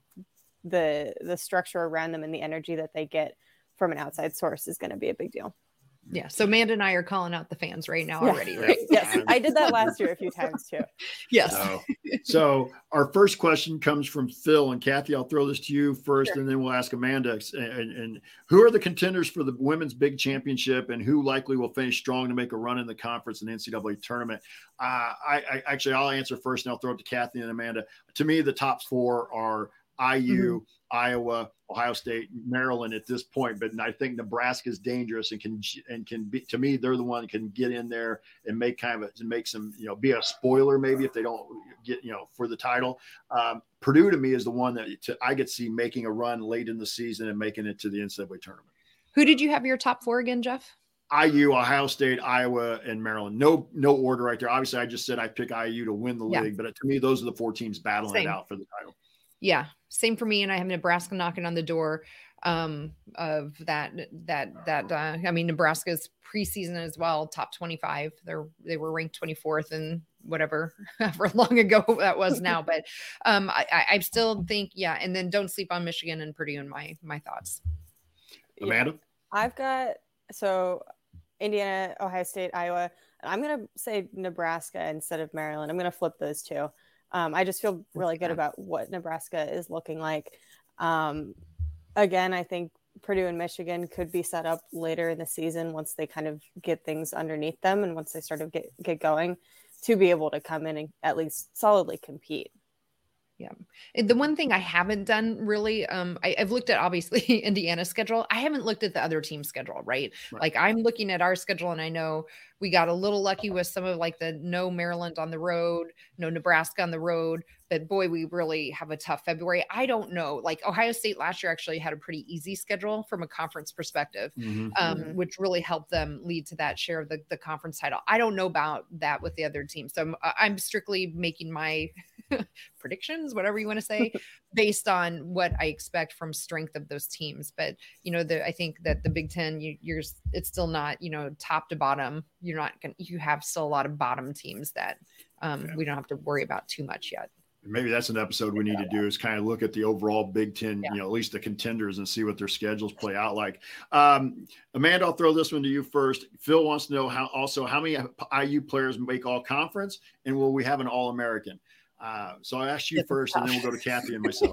the the structure around them and the energy that they get from an outside source is going to be a big deal.
Yeah. So Amanda and I are calling out the fans right now
yeah.
already, right?
Yes. I did that last year a few times too.
Yes.
So, so our first question comes from Phil, and Kathy, I'll throw this to you first, sure. and then we'll ask Amanda. And, and who are the contenders for the women's big championship, and who likely will finish strong to make a run in the conference and N C double A tournament? Uh, I, I actually, I'll answer first, and I'll throw it to Kathy and Amanda. To me, the top four are I U, mm-hmm. Iowa, Ohio State, Maryland at this point, but I think Nebraska is dangerous and can and can be. To me, they're the one that can get in there and make kind of a, make some, you know, be a spoiler maybe if they don't get, you know, for the title. Um, Purdue to me is the one that to, I could see making a run late in the season and making it to the N C double A tournament.
Who did you have your top four again, Jeff?
I U, Ohio State, Iowa, and Maryland. No, no order right there. Obviously, I just said I pick I U to win the yeah. league, but to me, those are the four teams battling Same. it out for the title.
Yeah, same for me. And I have Nebraska knocking on the door um, of that, that, that, uh, I mean, Nebraska's preseason as well, top twenty-five. They're, they were ranked twenty-fourth and whatever, however long ago that was now. But um, I, I still think, yeah. And then don't sleep on Michigan and Purdue in my, my thoughts.
Amanda?
Yeah, I've got, so Indiana, Ohio State, Iowa. I'm going to say Nebraska instead of Maryland. I'm going to flip those two. Um, I just feel really good about what Nebraska is looking like. Um, again, I think Purdue and Michigan could be set up later in the season once they kind of get things underneath them and once they sort of get, get going to be able to come in and at least solidly compete.
Yeah. The one thing I haven't done really, um, I, I've looked at obviously Indiana's schedule. I haven't looked at the other team's schedule, right? right? Like I'm looking at our schedule and I know we got a little lucky with some of like the no Maryland on the road, no Nebraska on the road, but boy, we really have a tough February. I don't know. Like Ohio State last year actually had a pretty easy schedule from a conference perspective, mm-hmm. um, mm-hmm. which really helped them lead to that share of the, the conference title. I don't know about that with the other teams. So I'm, I'm strictly making my predictions, whatever you want to say, based on what I expect from strength of those teams. But, you know, the, I think that the Big Ten, you, you're, it's still not, you know, top to bottom. You're not going to, you have still a lot of bottom teams that um, okay. we don't have to worry about too much yet.
Maybe that's an episode we need to do is kind of look at the overall Big Ten, yeah. you know, at least the contenders and see what their schedules play out like. Um, Amanda, I'll throw this one to you first. Phil wants to know how also how many I U players make all conference and will we have an all-American? Uh, so I ask you it's first tough. And then we'll go to Kathy and myself.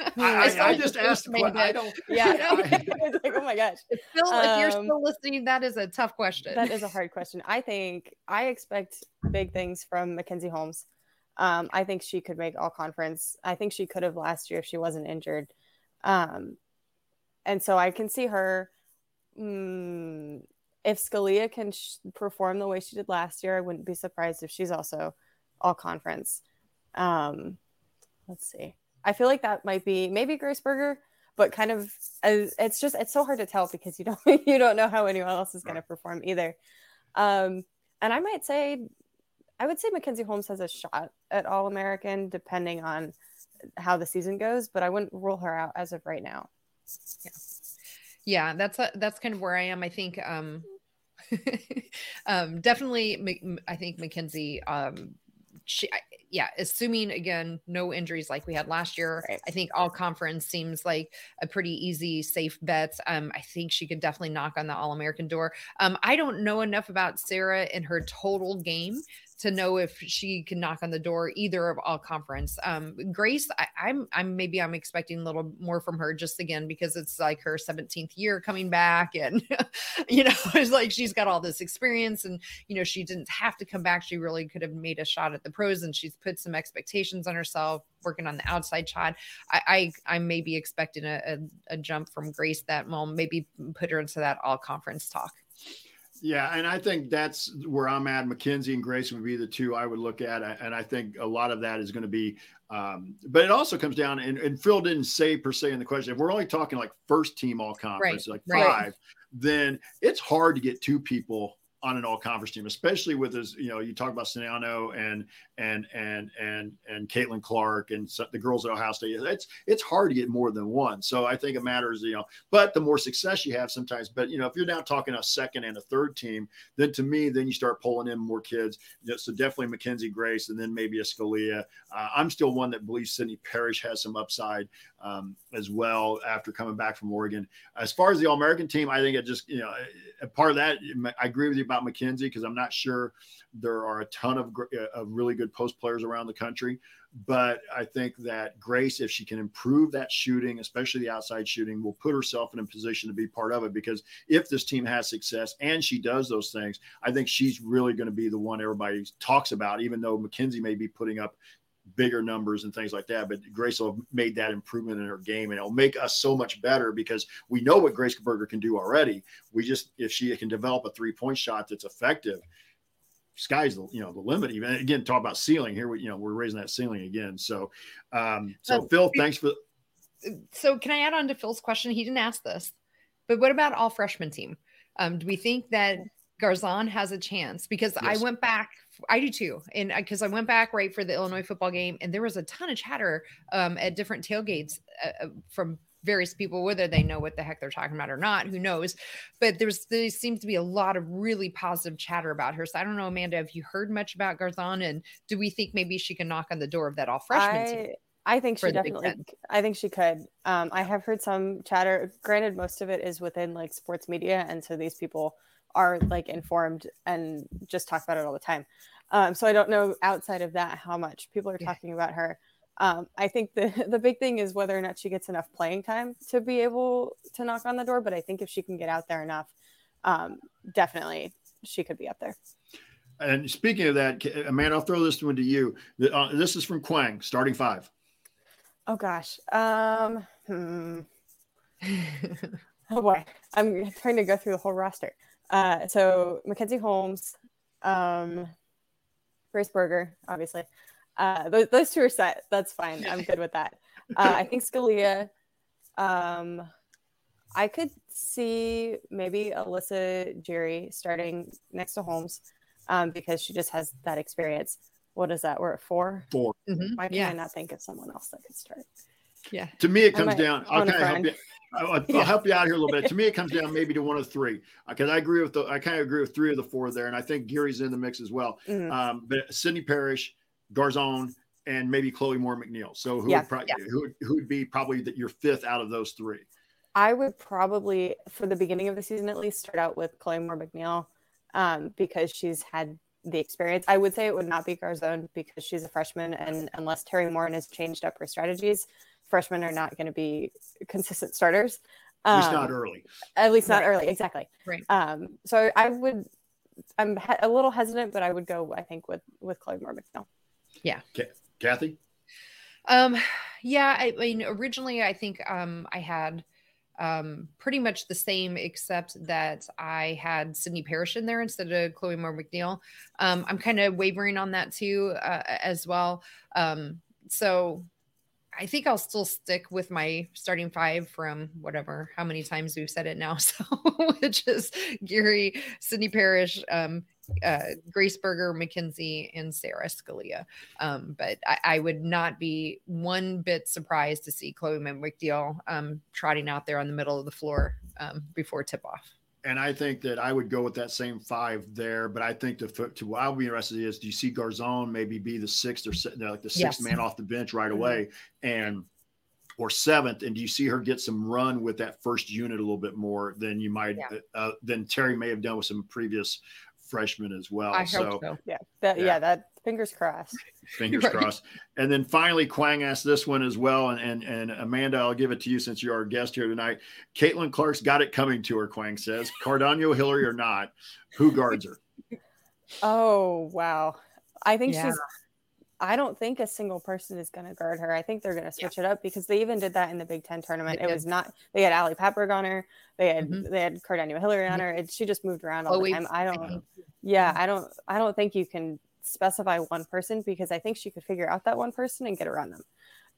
I, I, I just asked the question. I don't,
yeah. It's like, oh my gosh.
If, Phil, um, if you're still listening, that is a tough question.
That is a hard question. I think I expect big things from Mackenzie Holmes. Um, I think she could make all conference. I think she could have last year if she wasn't injured. Um, and so I can see her. Mm, if Scalia can sh- perform the way she did last year, I wouldn't be surprised if she's also all conference. Um, let's see. I feel like that might be maybe Grace Berger, but kind of uh, it's just it's so hard to tell because you don't you don't know how anyone else is going to perform either. Um, and I might say. I would say Mackenzie Holmes has a shot at All-American depending on how the season goes, but I wouldn't rule her out as of right now.
Yeah, yeah that's a, that's kind of where I am. I think um, um, definitely I think Mackenzie, um, she, yeah, assuming again, no injuries like we had last year, right. I think all conference seems like a pretty easy, safe bet. Um, I think she could definitely knock on the All-American door. Um, I don't know enough about Sarah and her total game to know if she can knock on the door either of all conference. Um, Grace, I, I'm, I'm maybe I'm expecting a little more from her just again, because it's like her seventeenth year coming back and, you know, it's like, she's got all this experience and, you know, she didn't have to come back. She really could have made a shot at the pros and she's put some expectations on herself, working on the outside shot. I, I, I may be expecting a, a, a jump from Grace that will maybe put her into that all conference talk.
Yeah, and I think that's where I'm at. Mackenzie and Grace would be the two I would look at. And I think a lot of that is going to be, um, but it also comes down, and, and Phil didn't say per se in the question, if we're only talking like first team all conference,
right,
like
right.
five, then it's hard to get two people on an all conference team, especially with this, you know, you talk about Siniano and, and, and, and, and Caitlin Clark and so, the girls at Ohio State. It's, it's hard to get more than one. So I think it matters, you know, but the more success you have sometimes, but you know, if you're now talking a second and a third team, then to me, then you start pulling in more kids. So definitely Mackenzie Grace, and then maybe a Scalia. Uh, I'm still one that believes Sydney Parrish has some upside um, as well after coming back from Oregon. As far as the All-American team, I think it just, you know, a part of that, I agree with you about Mackenzie, because I'm not sure there are a ton of, of really good post players around the country. But I think that Grace, if she can improve that shooting, especially the outside shooting, will put herself in a position to be part of it. Because if this team has success and she does those things, I think she's really going to be the one everybody talks about, even though Mackenzie may be putting up bigger numbers and things like that. But Grace will have made that improvement in her game, and it'll make us so much better because we know what Grace Berger can do already. We just, if she can develop a three point shot that's effective, sky's the, you know, the limit. Even again, talk about ceiling here. We, you know, we're raising that ceiling again. So, um, so Phil, thanks for.
So can I add on to Phil's question? He didn't ask this, but what about all freshman team? Um, do we think that Garzon has a chance? Because yes. I went back, I do too. And because I went back right for the Illinois football game, and there was a ton of chatter um, at different tailgates uh, from various people, whether they know what the heck they're talking about or not, who knows, but there's, there seems to be a lot of really positive chatter about her. So I don't know, Amanda, have you heard much about Garzon, and do we think maybe she can knock on the door of that all freshman
I,
team?
I think she definitely, I think she could. Um, I have heard some chatter, granted, most of it is within like sports media. And so these people are like informed and just talk about it all the time. Um, so I don't know outside of that, how much people are yeah. talking about her. Um, I think the, the big thing is whether or not she gets enough playing time to be able to knock on the door. But I think if she can get out there enough, um, definitely she could be up there.
And speaking of that, Amanda, I'll throw this one to you. Uh, this is from Quang, starting five.
Oh, gosh. Um, hmm. Oh, boy. I'm trying to go through the whole roster. Uh, so Mackenzie Holmes, um, Grace Berger, obviously. Uh, those, those two are set. That's fine. I'm good with that. Uh, I think Scalia. Um, I could see maybe Alyssa Jerry starting next to Holmes um, because she just has that experience. What is that? We're at four?
Four.
Mm-hmm. Why can
yeah.
I not think of someone else that could start?
Yeah.
To me, it comes down. I'll kind of help you. I'll, I'll
yeah.
help you out here a little bit. To me, it comes down maybe to one of three, because I agree with the. I kind of agree with three of the four there, and I think Gary's in the mix as well. Mm-hmm. Um, but Sydney Parrish, Garzon, and maybe Chloe Moore McNeil. So who
yeah.
would probably
yeah.
who would, who would be probably the, your fifth out of those three?
I would probably, for the beginning of the season at least, start out with Chloe Moore McNeil um, because she's had the experience. I would say it would not be Garzon because she's a freshman, and unless Terry Morin has changed up her strategies, freshmen are not going to be consistent starters.
At least
um,
not early.
At least not
right.
early, exactly.
Right.
Um, so I would, I'm he- a little hesitant, but I would go, I think, with with Chloe Moore McNeil.
Yeah.
Okay. Kathy?
Um, yeah, I, I mean, originally I think um, I had um, pretty much the same, except that I had Sydney Parrish in there instead of Chloe Moore McNeil. Um, I'm kind of wavering on that too, uh, as well. Um, so I think I'll still stick with my starting five from whatever, how many times we've said it now. So, which is Gary, Sydney Parrish, um, uh, Grace Berger, Mackenzie, and Sarah Scalia. Um, but I, I would not be one bit surprised to see Chloe McNeil um, trotting out there on the middle of the floor um, before tip off.
And I think that I would go with that same five there, but I think the to what I'll be interested in is, do you see Garzon maybe be the sixth or like the sixth yes. man off the bench right away, and or seventh, and do you see her get some run with that first unit a little bit more than you might yeah. uh, than Terry may have done with some previous freshmen as well?
I
so,
hope so.
Yeah, that, yeah, yeah, that fingers crossed.
Fingers
right.
crossed. And then finally, Quang asked this one as well. And, and, and Amanda, I'll give it to you since you're our guest here tonight. Caitlin Clark's got it coming to her, Quang says. Cardano Hillary or not, who guards her?
Oh, wow. I think
yeah.
she's I don't think a single person is going to guard her. I think they're going to switch yeah. it up because they even did that in the Big Ten tournament. It, it was not, they had Allie Papberg on her. They had, mm-hmm. they had Cardania Hillary on her. It, she just moved around all oh, the time. I don't, yeah, I don't, I don't think you can specify one person because I think she could figure out that one person and get around them.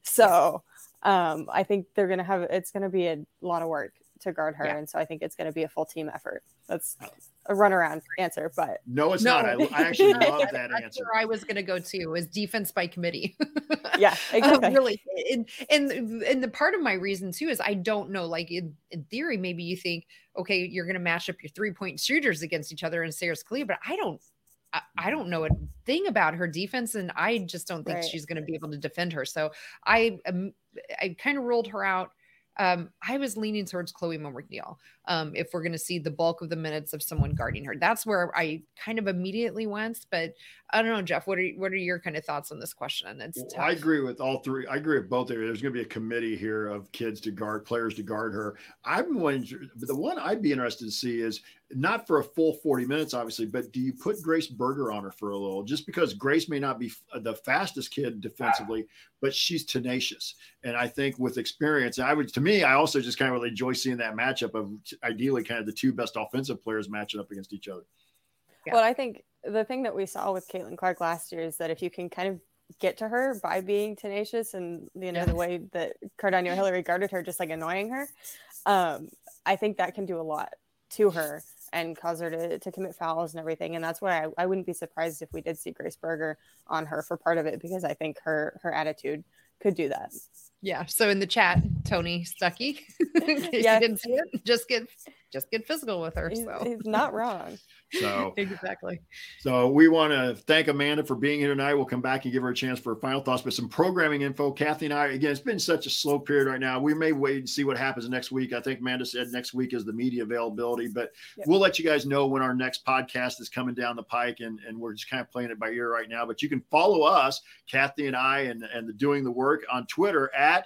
So um, I think they're going to have, it's going to be a lot of work to guard her. Yeah. And so I think it's going to be a full team effort. That's a runaround answer, but
no, it's no. not. I, I actually love that
That's
answer.
Where I was going to go to is defense by committee.
Yeah, exactly.
um, really. And, and, and the part of my reason too, is I don't know, like in, in theory, maybe you think, okay, you're going to match up your three point shooters against each other in Sarah Scalia, but I don't, I, I don't know a thing about her defense. And I just don't think right. she's going to be able to defend her. So I, um, I kind of ruled her out. Um, I was leaning towards Chloe Mo-McNeil. Um, if we're going to see the bulk of the minutes of someone guarding her, that's where I kind of immediately went. But I don't know, Jeff, what are what are your kind of thoughts on this question? It's
well, I agree with all three. I agree with both areas. There's going to be a committee here of kids to guard, players to guard her. I'm wondering, the one I'd be interested to see is not for a full forty minutes, obviously, but do you put Grace Berger on her for a little? Just because Grace may not be the fastest kid defensively, but she's tenacious. And I think with experience, I would, to me, I also just kind of really enjoy seeing that matchup of ideally kind of the two best offensive players matching up against each other.
Yeah. Well, I think the thing that we saw with Caitlin Clark last year is that if you can kind of get to her by being tenacious and, you know, yeah. the way that Cardania Hillary guarded her, just like annoying her, um, I think that can do a lot to her and cause her to, to commit fouls and everything. And that's why I, I wouldn't be surprised if we did see Grace Berger on her for part of it, because I think her, her attitude could do that.
Yeah. So in the chat, Tony Stuckey, in case
yeah.
you didn't see it, just get, just get physical with her.
He's,
so
he's not wrong.
So
exactly.
So we want to thank Amanda for being here tonight. We'll come back and give her a chance for final thoughts, but some programming info. Kathy and I, again, it's been such a slow period right now. We may wait and see what happens next week. I think Amanda said next week is the media availability, but yep. we'll let you guys know when our next podcast is coming down the pike, and, and we're just kind of playing it by ear right now. But you can follow us, Kathy and I, and, and the Doing the Work on Twitter at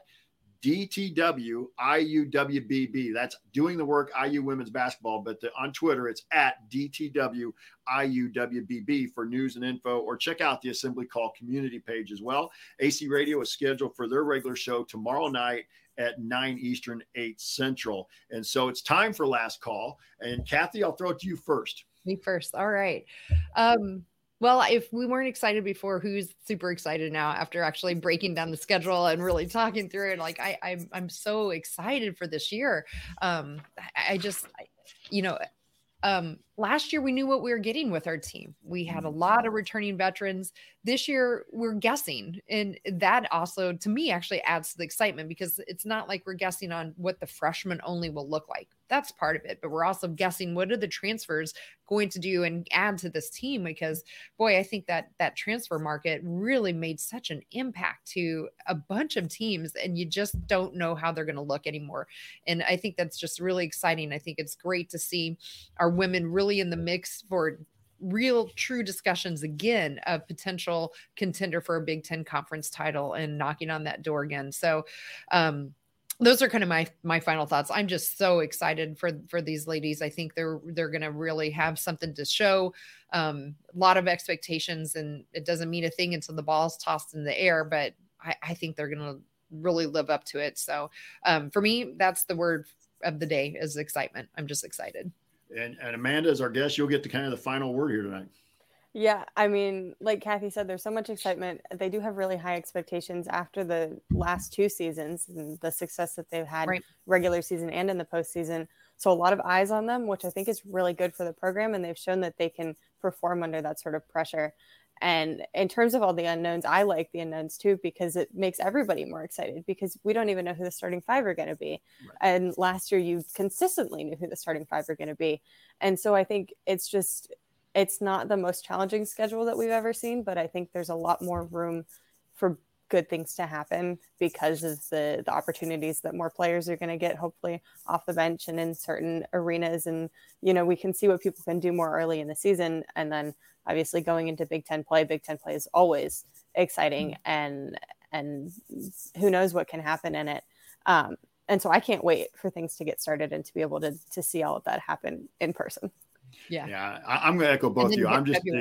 D T W I U W B B. That's Doing the Work I U Women's Basketball, but the, on Twitter it's at D T W I U W B B for news and info, or check out the Assembly Call community page as well. A C Radio is scheduled for their regular show tomorrow night at nine Eastern, eight Central. And so it's time for Last Call. And Kathy, I'll throw it to you first.
Me first. All right. Um, Well, if we weren't excited before, who's super excited now after actually breaking down the schedule and really talking through it? Like I, I'm, I'm so excited for this year. Um, I, I just, I, you know, um, last year we knew what we were getting with our team. We had a lot of returning veterans. This year we're guessing. And that also, to me, actually adds to the excitement, because it's not like we're guessing on what the freshman only will look like. That's part of it. But we're also guessing what are the transfers going to do and add to this team, because boy, I think that that transfer market really made such an impact to a bunch of teams, and you just don't know how they're going to look anymore. And I think that's just really exciting. I think it's great to see our women really in the mix for real true discussions again of potential contender for a Big Ten conference title and knocking on that door again. So, um, those are kind of my, my final thoughts. I'm just so excited for, for these ladies. I think they're, they're going to really have something to show. Um, a lot of expectations, and it doesn't mean a thing until the ball's tossed in the air, but I, I think they're going to really live up to it. So, um, for me, that's the word of the day, is excitement. I'm just excited.
And, and Amanda, as our guest, you'll get to kind of the final word here tonight.
Yeah, I mean, like Kathy said, there's so much excitement. They do have really high expectations after the last two seasons and the success that they've had right. regular season and in the postseason. So a lot of eyes on them, which I think is really good for the program. And they've shown that they can perform under that sort of pressure. And in terms of all the unknowns, I like the unknowns too, because it makes everybody more excited, because we don't even know who the starting five are going to be. Right. And last year you consistently knew who the starting five are going to be. And so I think it's just, it's not the most challenging schedule that we've ever seen, but I think there's a lot more room for good things to happen because of the, the opportunities that more players are going to get, hopefully off the bench and in certain arenas. And, you know, we can see what people can do more early in the season. And then obviously going into Big Ten play, Big Ten play is always exciting, mm-hmm. and, and who knows what can happen in it. Um, and so I can't wait for things to get started and to be able to, to see all of that happen in person.
Yeah.
Yeah. I, I'm going to echo both of you. I'm just,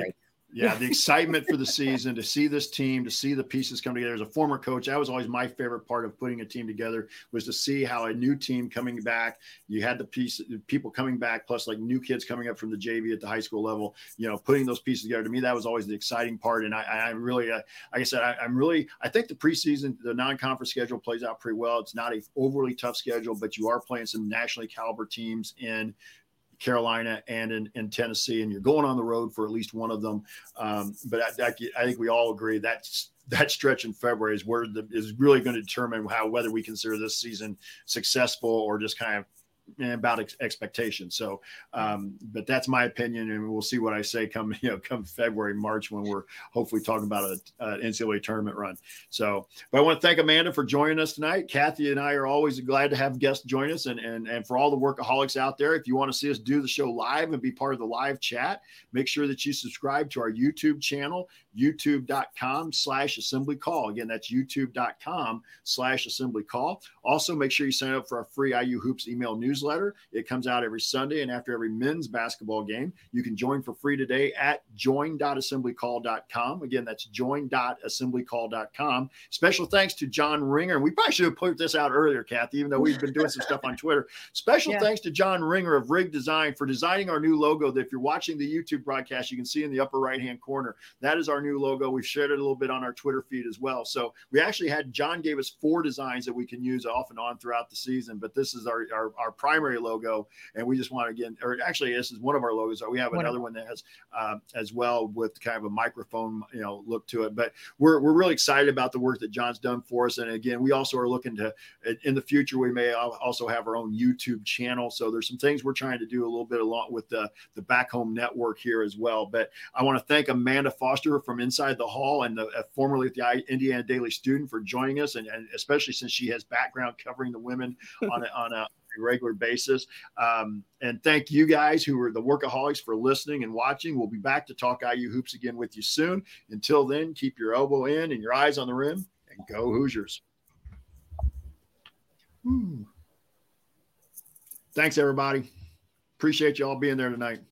Yeah, the excitement for the season, to see this team, to see the pieces come together. As a former coach, that was always my favorite part of putting a team together, was to see how a new team coming back, you had the piece, people coming back, plus like new kids coming up from the J V at the high school level, you know, putting those pieces together. To me, that was always the exciting part. And I, I really, uh, like I said, I, I'm really, I think the preseason, the non-conference schedule plays out pretty well. It's not a overly tough schedule, but you are playing some nationally caliber teams in Carolina and in, in Tennessee, and you're going on the road for at least one of them. Um, but I, I, I think we all agree that's that stretch in February is where the, is really going to determine how, whether we consider this season successful or just kind of about ex- expectations. So, um, but that's my opinion, and we'll see what I say come, you know, come February, March, when we're hopefully talking about a, a N C double A tournament run. So, but I want to thank Amanda for joining us tonight. Kathy and I are always glad to have guests join us, and, and, and for all the workaholics out there, if you want to see us do the show live and be part of the live chat, make sure that you subscribe to our YouTube channel, youtube.com slash assembly call. Again, that's youtube.com slash assembly call. Also, make sure you sign up for our free I U Hoops email newsletter. It comes out every Sunday, and after every men's basketball game. You can join for free today at join dot assembly call dot com. Again, that's join dot assembly call dot com. Special thanks to John Ringer. And we probably should have put this out earlier, Kathy, even though we've been doing some stuff on Twitter. Special yeah. thanks to John Ringer of Rig Design for designing our new logo that if you're watching the YouTube broadcast, you can see in the upper right-hand corner. That is our new logo. We've shared it a little bit on our Twitter feed as well. So we actually had, John gave us four designs that we can use off and on throughout the season, but this is our, our, our primary logo. And we just want to, again, or actually this is one of our logos. We have another one that has uh, as well with kind of a microphone, you know, look to it. But we're, we're really excited about the work that John's done for us. And again, we also are looking to, in the future, we may also have our own YouTube channel. So there's some things we're trying to do a little bit along with the, the Back Home Network here as well. But I want to thank Amanda Foster from Inside the Hall and the, uh, formerly the Indiana Daily Student for joining us. And, and especially since she has background covering the women on a, on a regular basis. Um, and thank you guys who are the workaholics for listening and watching. We'll be back to talk I U Hoops again with you soon. Until then, keep your elbow in and your eyes on the rim, and go Hoosiers. Woo. Thanks, everybody. Appreciate you all being there tonight.